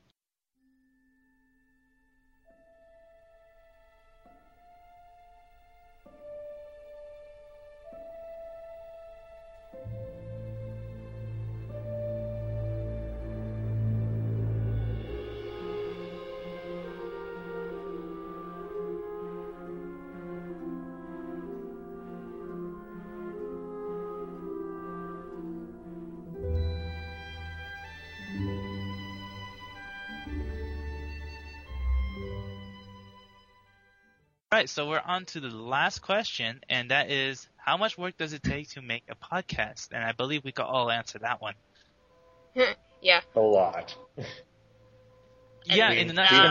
Right, so we're on to the last question, and that is, how much work does it take to make a podcast? And I believe we could all answer that one.
Yeah.
A lot.
Yeah,
mean,
in the
even
nutshell.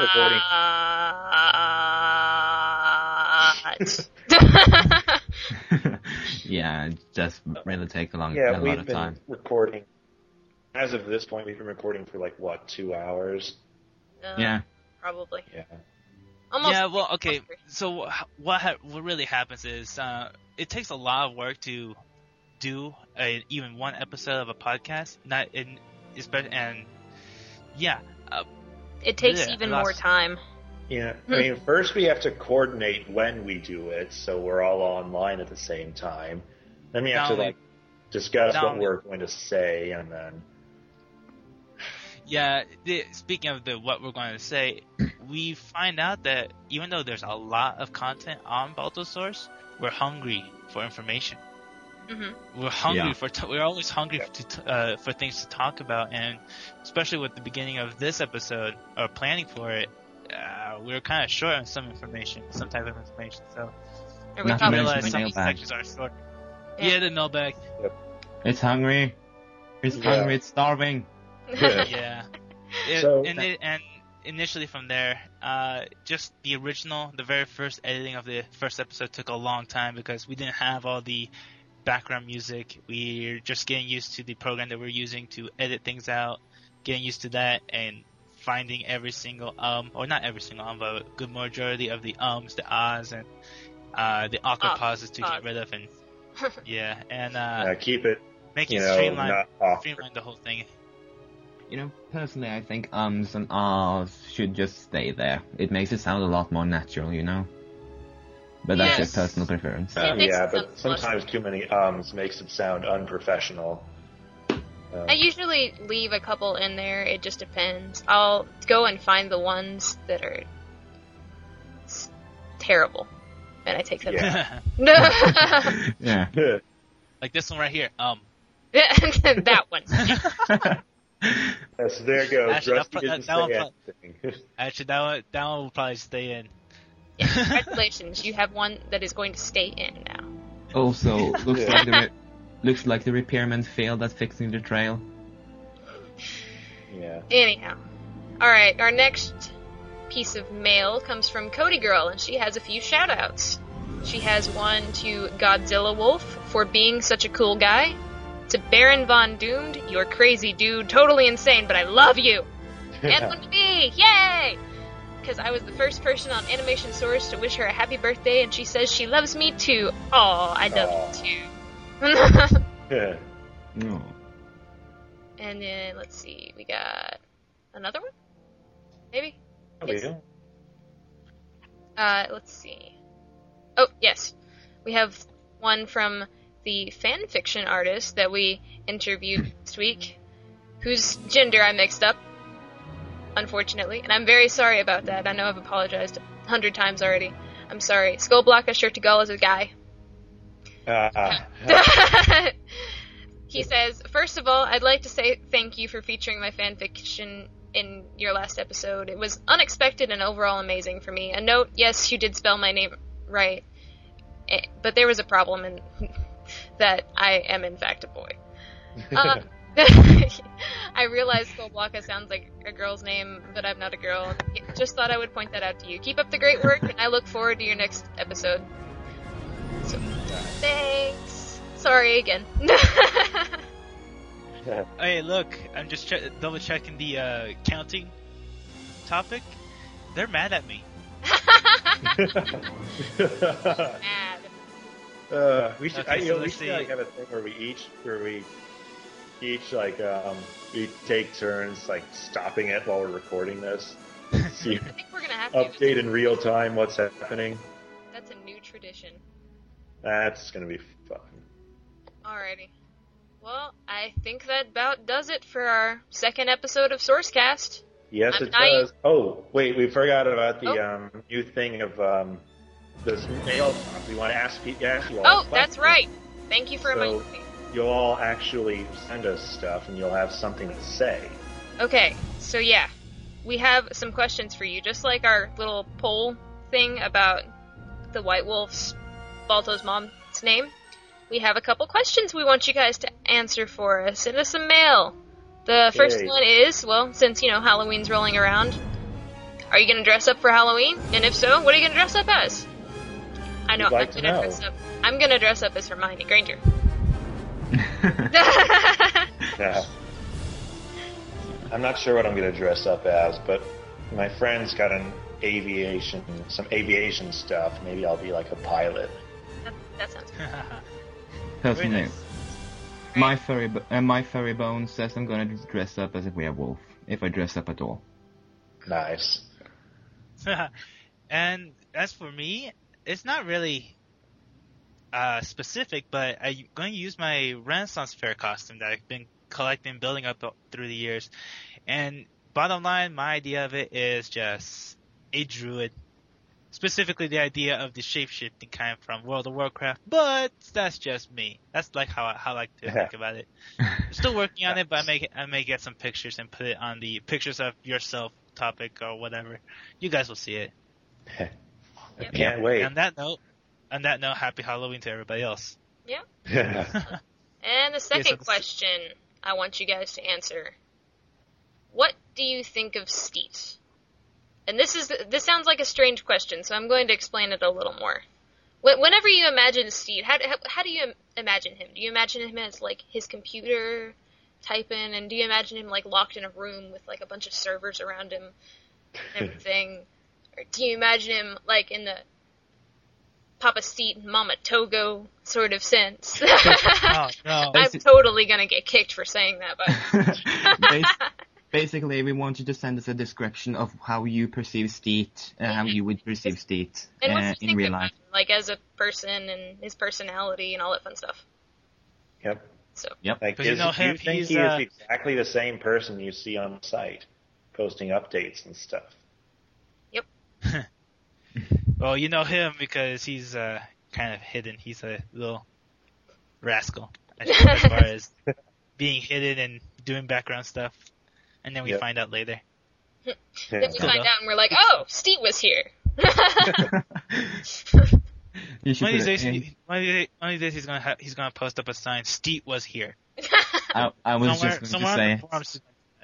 recording-
Uh,
Yeah, it just really takes a long,
Yeah,
a lot
we've
of
been
time.
recording. As of this point, we've been recording for like what, two hours?
uh,
Yeah.
Probably.
Yeah.
Almost.
Yeah, well, okay.
almost three.
So wh- what ha- what really happens is uh, it takes a lot of work to do a, even one episode of a podcast. Not in, especially, and yeah, uh,
It takes
yeah,
even
lots-
more time.
Yeah. I mean, first we have to coordinate when we do it, so we're all online at the same time. Then we have
Not
to
only-
like discuss
not
what
only-
we're going to say, and then
yeah. The, speaking of the what we're going to say, we find out that even though there's a lot of content on Baltosaurus, we're hungry for information.
Hmm.
We're hungry
Yeah.
for t- we're always hungry for, to t- uh, for things to talk about, and especially with the beginning of this episode or planning for it, uh, we were kind of short on some information, some type of information. So
Are we
Not to
I
talking
mention
realize
the
some of these
mailbag.
sections are short.
Yeah.
Yeah, the mailbag.
It's hungry. It's
Yeah.
hungry. It's starving.
Yeah. It,
So-
and it, and initially from there, uh, just the original, the very first editing of the first episode took a long time because we didn't have all the background music. We're just getting used to the program that we're using to edit things out, getting used to that, and finding every single um, or not every single um, but a good majority of the ums, the ahs, and uh, the awkward
Ah,
pauses to
ah.
get rid of, and yeah, and uh,
Uh, keep it,
make
you
it
know,
streamline,
not awkward.
streamline the whole thing.
You know, personally, I think ums and ahs should just stay there. It makes it sound a lot more natural, you know? But that's
Yes.
just personal preference.
It
Um,
makes
yeah,
it
but
sound
sometimes too many ums makes it sound unprofessional. Um,
I usually leave a couple in there. It just depends. I'll go and find the ones that are s- terrible, and I take them
Yeah.
out.
Yeah.
Like this one right here. Um,
That one.
Yes, there goes.
Actually,
Rusty
that-
didn't
that one
say
pro-
anything.
actually, that one, that one will probably stay in.
Yeah, congratulations, you have one that is going to stay in now.
Also, looks
Yeah.
like the re- looks like the repairman failed at fixing the trail.
Yeah.
Anyhow. Alright, our next piece of mail comes from Cody Girl, and she has a few shout-outs. She has one to Godzilla Wolf for being such a cool guy. To Baron Von Doomed, you're crazy dude, totally insane, but I love you! And one to me! Yay! Because I was the first person on Animation Source to wish her a happy birthday, and she says she loves me too. Aw, I love
Aw.
you too.
Yeah.
No.
And then, let's see, we got another one? Maybe?
Oh,
Yes.
yeah.
Uh, let's see. Oh, yes. We have one from the fanfiction artist that we interviewed this week, whose gender I mixed up, unfortunately, and I'm very sorry about that. I know I've apologized a hundred times already. I'm sorry. Skullblock Shirtagal is a guy.
Uh,
He says, first of all, I'd like to say thank you for featuring my fanfiction in your last episode. It was unexpected and overall amazing for me. A note, yes, you did spell my name right, eh, but there was a problem in that I am in fact a boy. Uh, I realize Skullblocka sounds like a girl's name, but I'm not a girl. Just thought I would point that out to you. Keep up the great work, and I look forward to your next episode. So, thanks. Sorry again.
Hey, look, I'm just che- double checking the uh, counting topic. They're mad at me.
Mad.
uh, we should,
Okay,
I, you
so
know, we
let's
should
see.
like have a thing where we each, where we each like um, we take turns like stopping it while we're recording this. See,
I think we're gonna have to.
update in real time what's happening.
That's a new tradition.
That's gonna be fun.
Alrighty. Well, I think that about does it for our second episode of Sourcecast.
Yes,
I'm
it
not-
does. Oh, wait, we forgot about the
Oh.
um, new thing of um, this mail. We want to ask, pe- ask you all.
Oh,
questions.
that's right. Thank you for
So-
reminding me.
You'll all actually send us stuff, and you'll have something to say.
Okay, so yeah, we have some questions for you, just like our little poll thing about the White Wolf's Balto's mom's name. We have a couple questions we want you guys to answer for us. Send us some mail. The first
Yay.
one is, well, since, you know, Halloween's rolling around, are you gonna dress up for Halloween? And if so, what are you gonna dress up as? I know,
We'd like
I'm
to
gonna
know.
dress up. I'm gonna dress up as Hermione Granger.
Yeah. I'm not sure what I'm going to dress up as, but my friend's got an aviation, some aviation stuff. Maybe I'll be like a pilot.
that, that sounds good.
Very
Personally,
nice.
my furry bo- uh, my furry bone says I'm gonna dress up as a werewolf if I dress up at all.
Nice.
And as for me, it's not really uh, specific, but I'm going to use my Renaissance Fair costume that I've been collecting, building up through the years. And bottom line, my idea of it is just a druid. Specifically the idea of the shape-shifting kind from World of Warcraft, but that's just me. That's like how I, how I like to think about it. I'm still working on it, but I may, I may get some pictures and put it on the pictures of yourself topic or whatever. You guys will see it.
I can't wait.
On that note, on that note, happy Halloween to everybody else.
Yeah.
Yeah.
And the second
so the-
question I want you guys to answer. What do you think of Steet? and this is this sounds like a strange question, so I'm going to explain it a little more. Whenever you imagine Steed, how, how, how do you imagine him? Do you imagine him as, like, his computer typing, and do you imagine him, like, locked in a room with, like, a bunch of servers around him and everything? Or do you imagine him, like, in the Papa Steed, Mama Togo sort of sense?
Oh, no.
I'm totally gonna get kicked for saying that, but...
Basically, we want you to send us a description of how you perceive Steed, uh, how you would perceive Steed
and
uh, in real life.
Him, like, as a person and his personality and all that fun stuff.
Yep.
So.
Yep.
Like,
you
is,
know
do
him,
you think
he's,
he
uh,
is exactly the same person you see on the site, posting updates and stuff?
Yep.
Well, you know him because he's uh, kind of hidden. He's a little rascal as as far as being hidden and doing background stuff. And then we
Yep.
find out later.
Then we
Yeah.
find out and we're like, oh, Steve was here.
You should
One of
put
these
it
days,
in.
he- one of these days, one of these days he's gonna ha- he's gonna post up a sign. Steed was here.
I, I was
somewhere,
just going
somewhere
to
on
say,
the forums.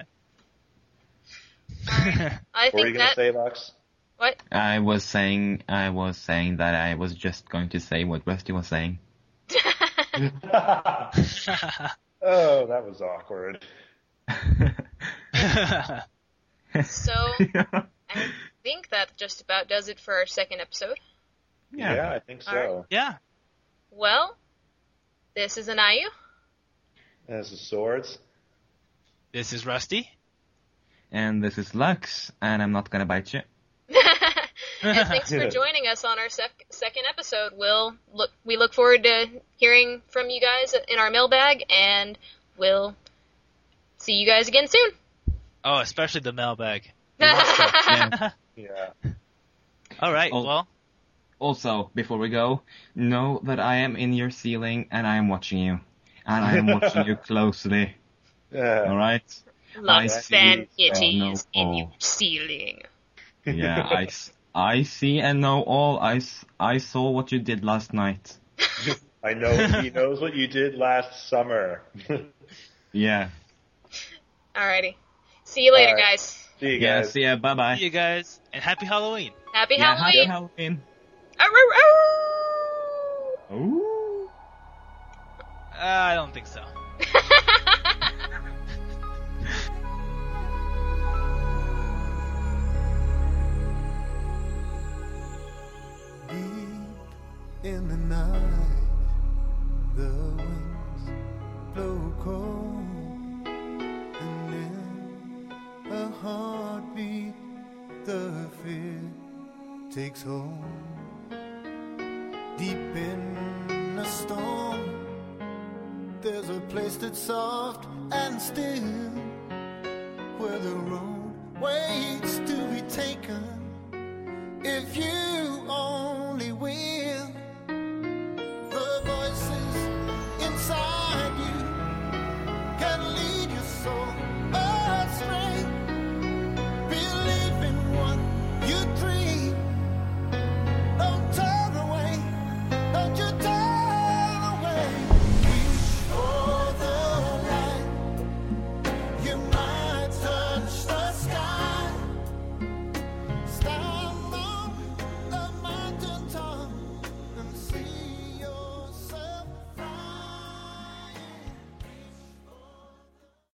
I
What were you
think
gonna
that...
say, Lux?
What?
I was saying, I was saying that I was just going to say what Rusty was saying.
Oh, that was awkward.
So, I think that just about does it for our second episode.
Yeah,
Yeah.
I think so.
Alright.
Yeah.
Well, this is Anayu.
This is Swords.
This is Rusty.
And this is Lux, and I'm not going to bite you.
And thanks for joining us on our sec- second episode. We'll look, we look forward to hearing from you guys in our mailbag, and we'll see you guys again soon.
Oh, especially the mailbag.
Yeah.
Yeah.
All right.
Oh.
Well,
Also, before we go, know that I am in your ceiling and I am watching you. And I am watching you closely.
Yeah.
Alright?
Lux
I
Van
see.
Itties
Oh, no.
in your ceiling.
Yeah, I, s- I see and know all. I, s- I saw what you did last night.
I know he knows what you did last summer.
Yeah.
Alrighty. See you later,
Alright.
guys.
See you
Yeah,
guys.
see ya. Bye-bye.
see you guys, and happy Halloween.
Happy
Yeah,
Halloween!
happy Halloween.
Arr, arr, arr.
Ooh.
Uh, I don't think so.
Deep in the night, the winds blow cold, and in a heartbeat, the fear takes hold. Deep in a storm, there's a place that's soft and still, where the road waits to be taken. If you own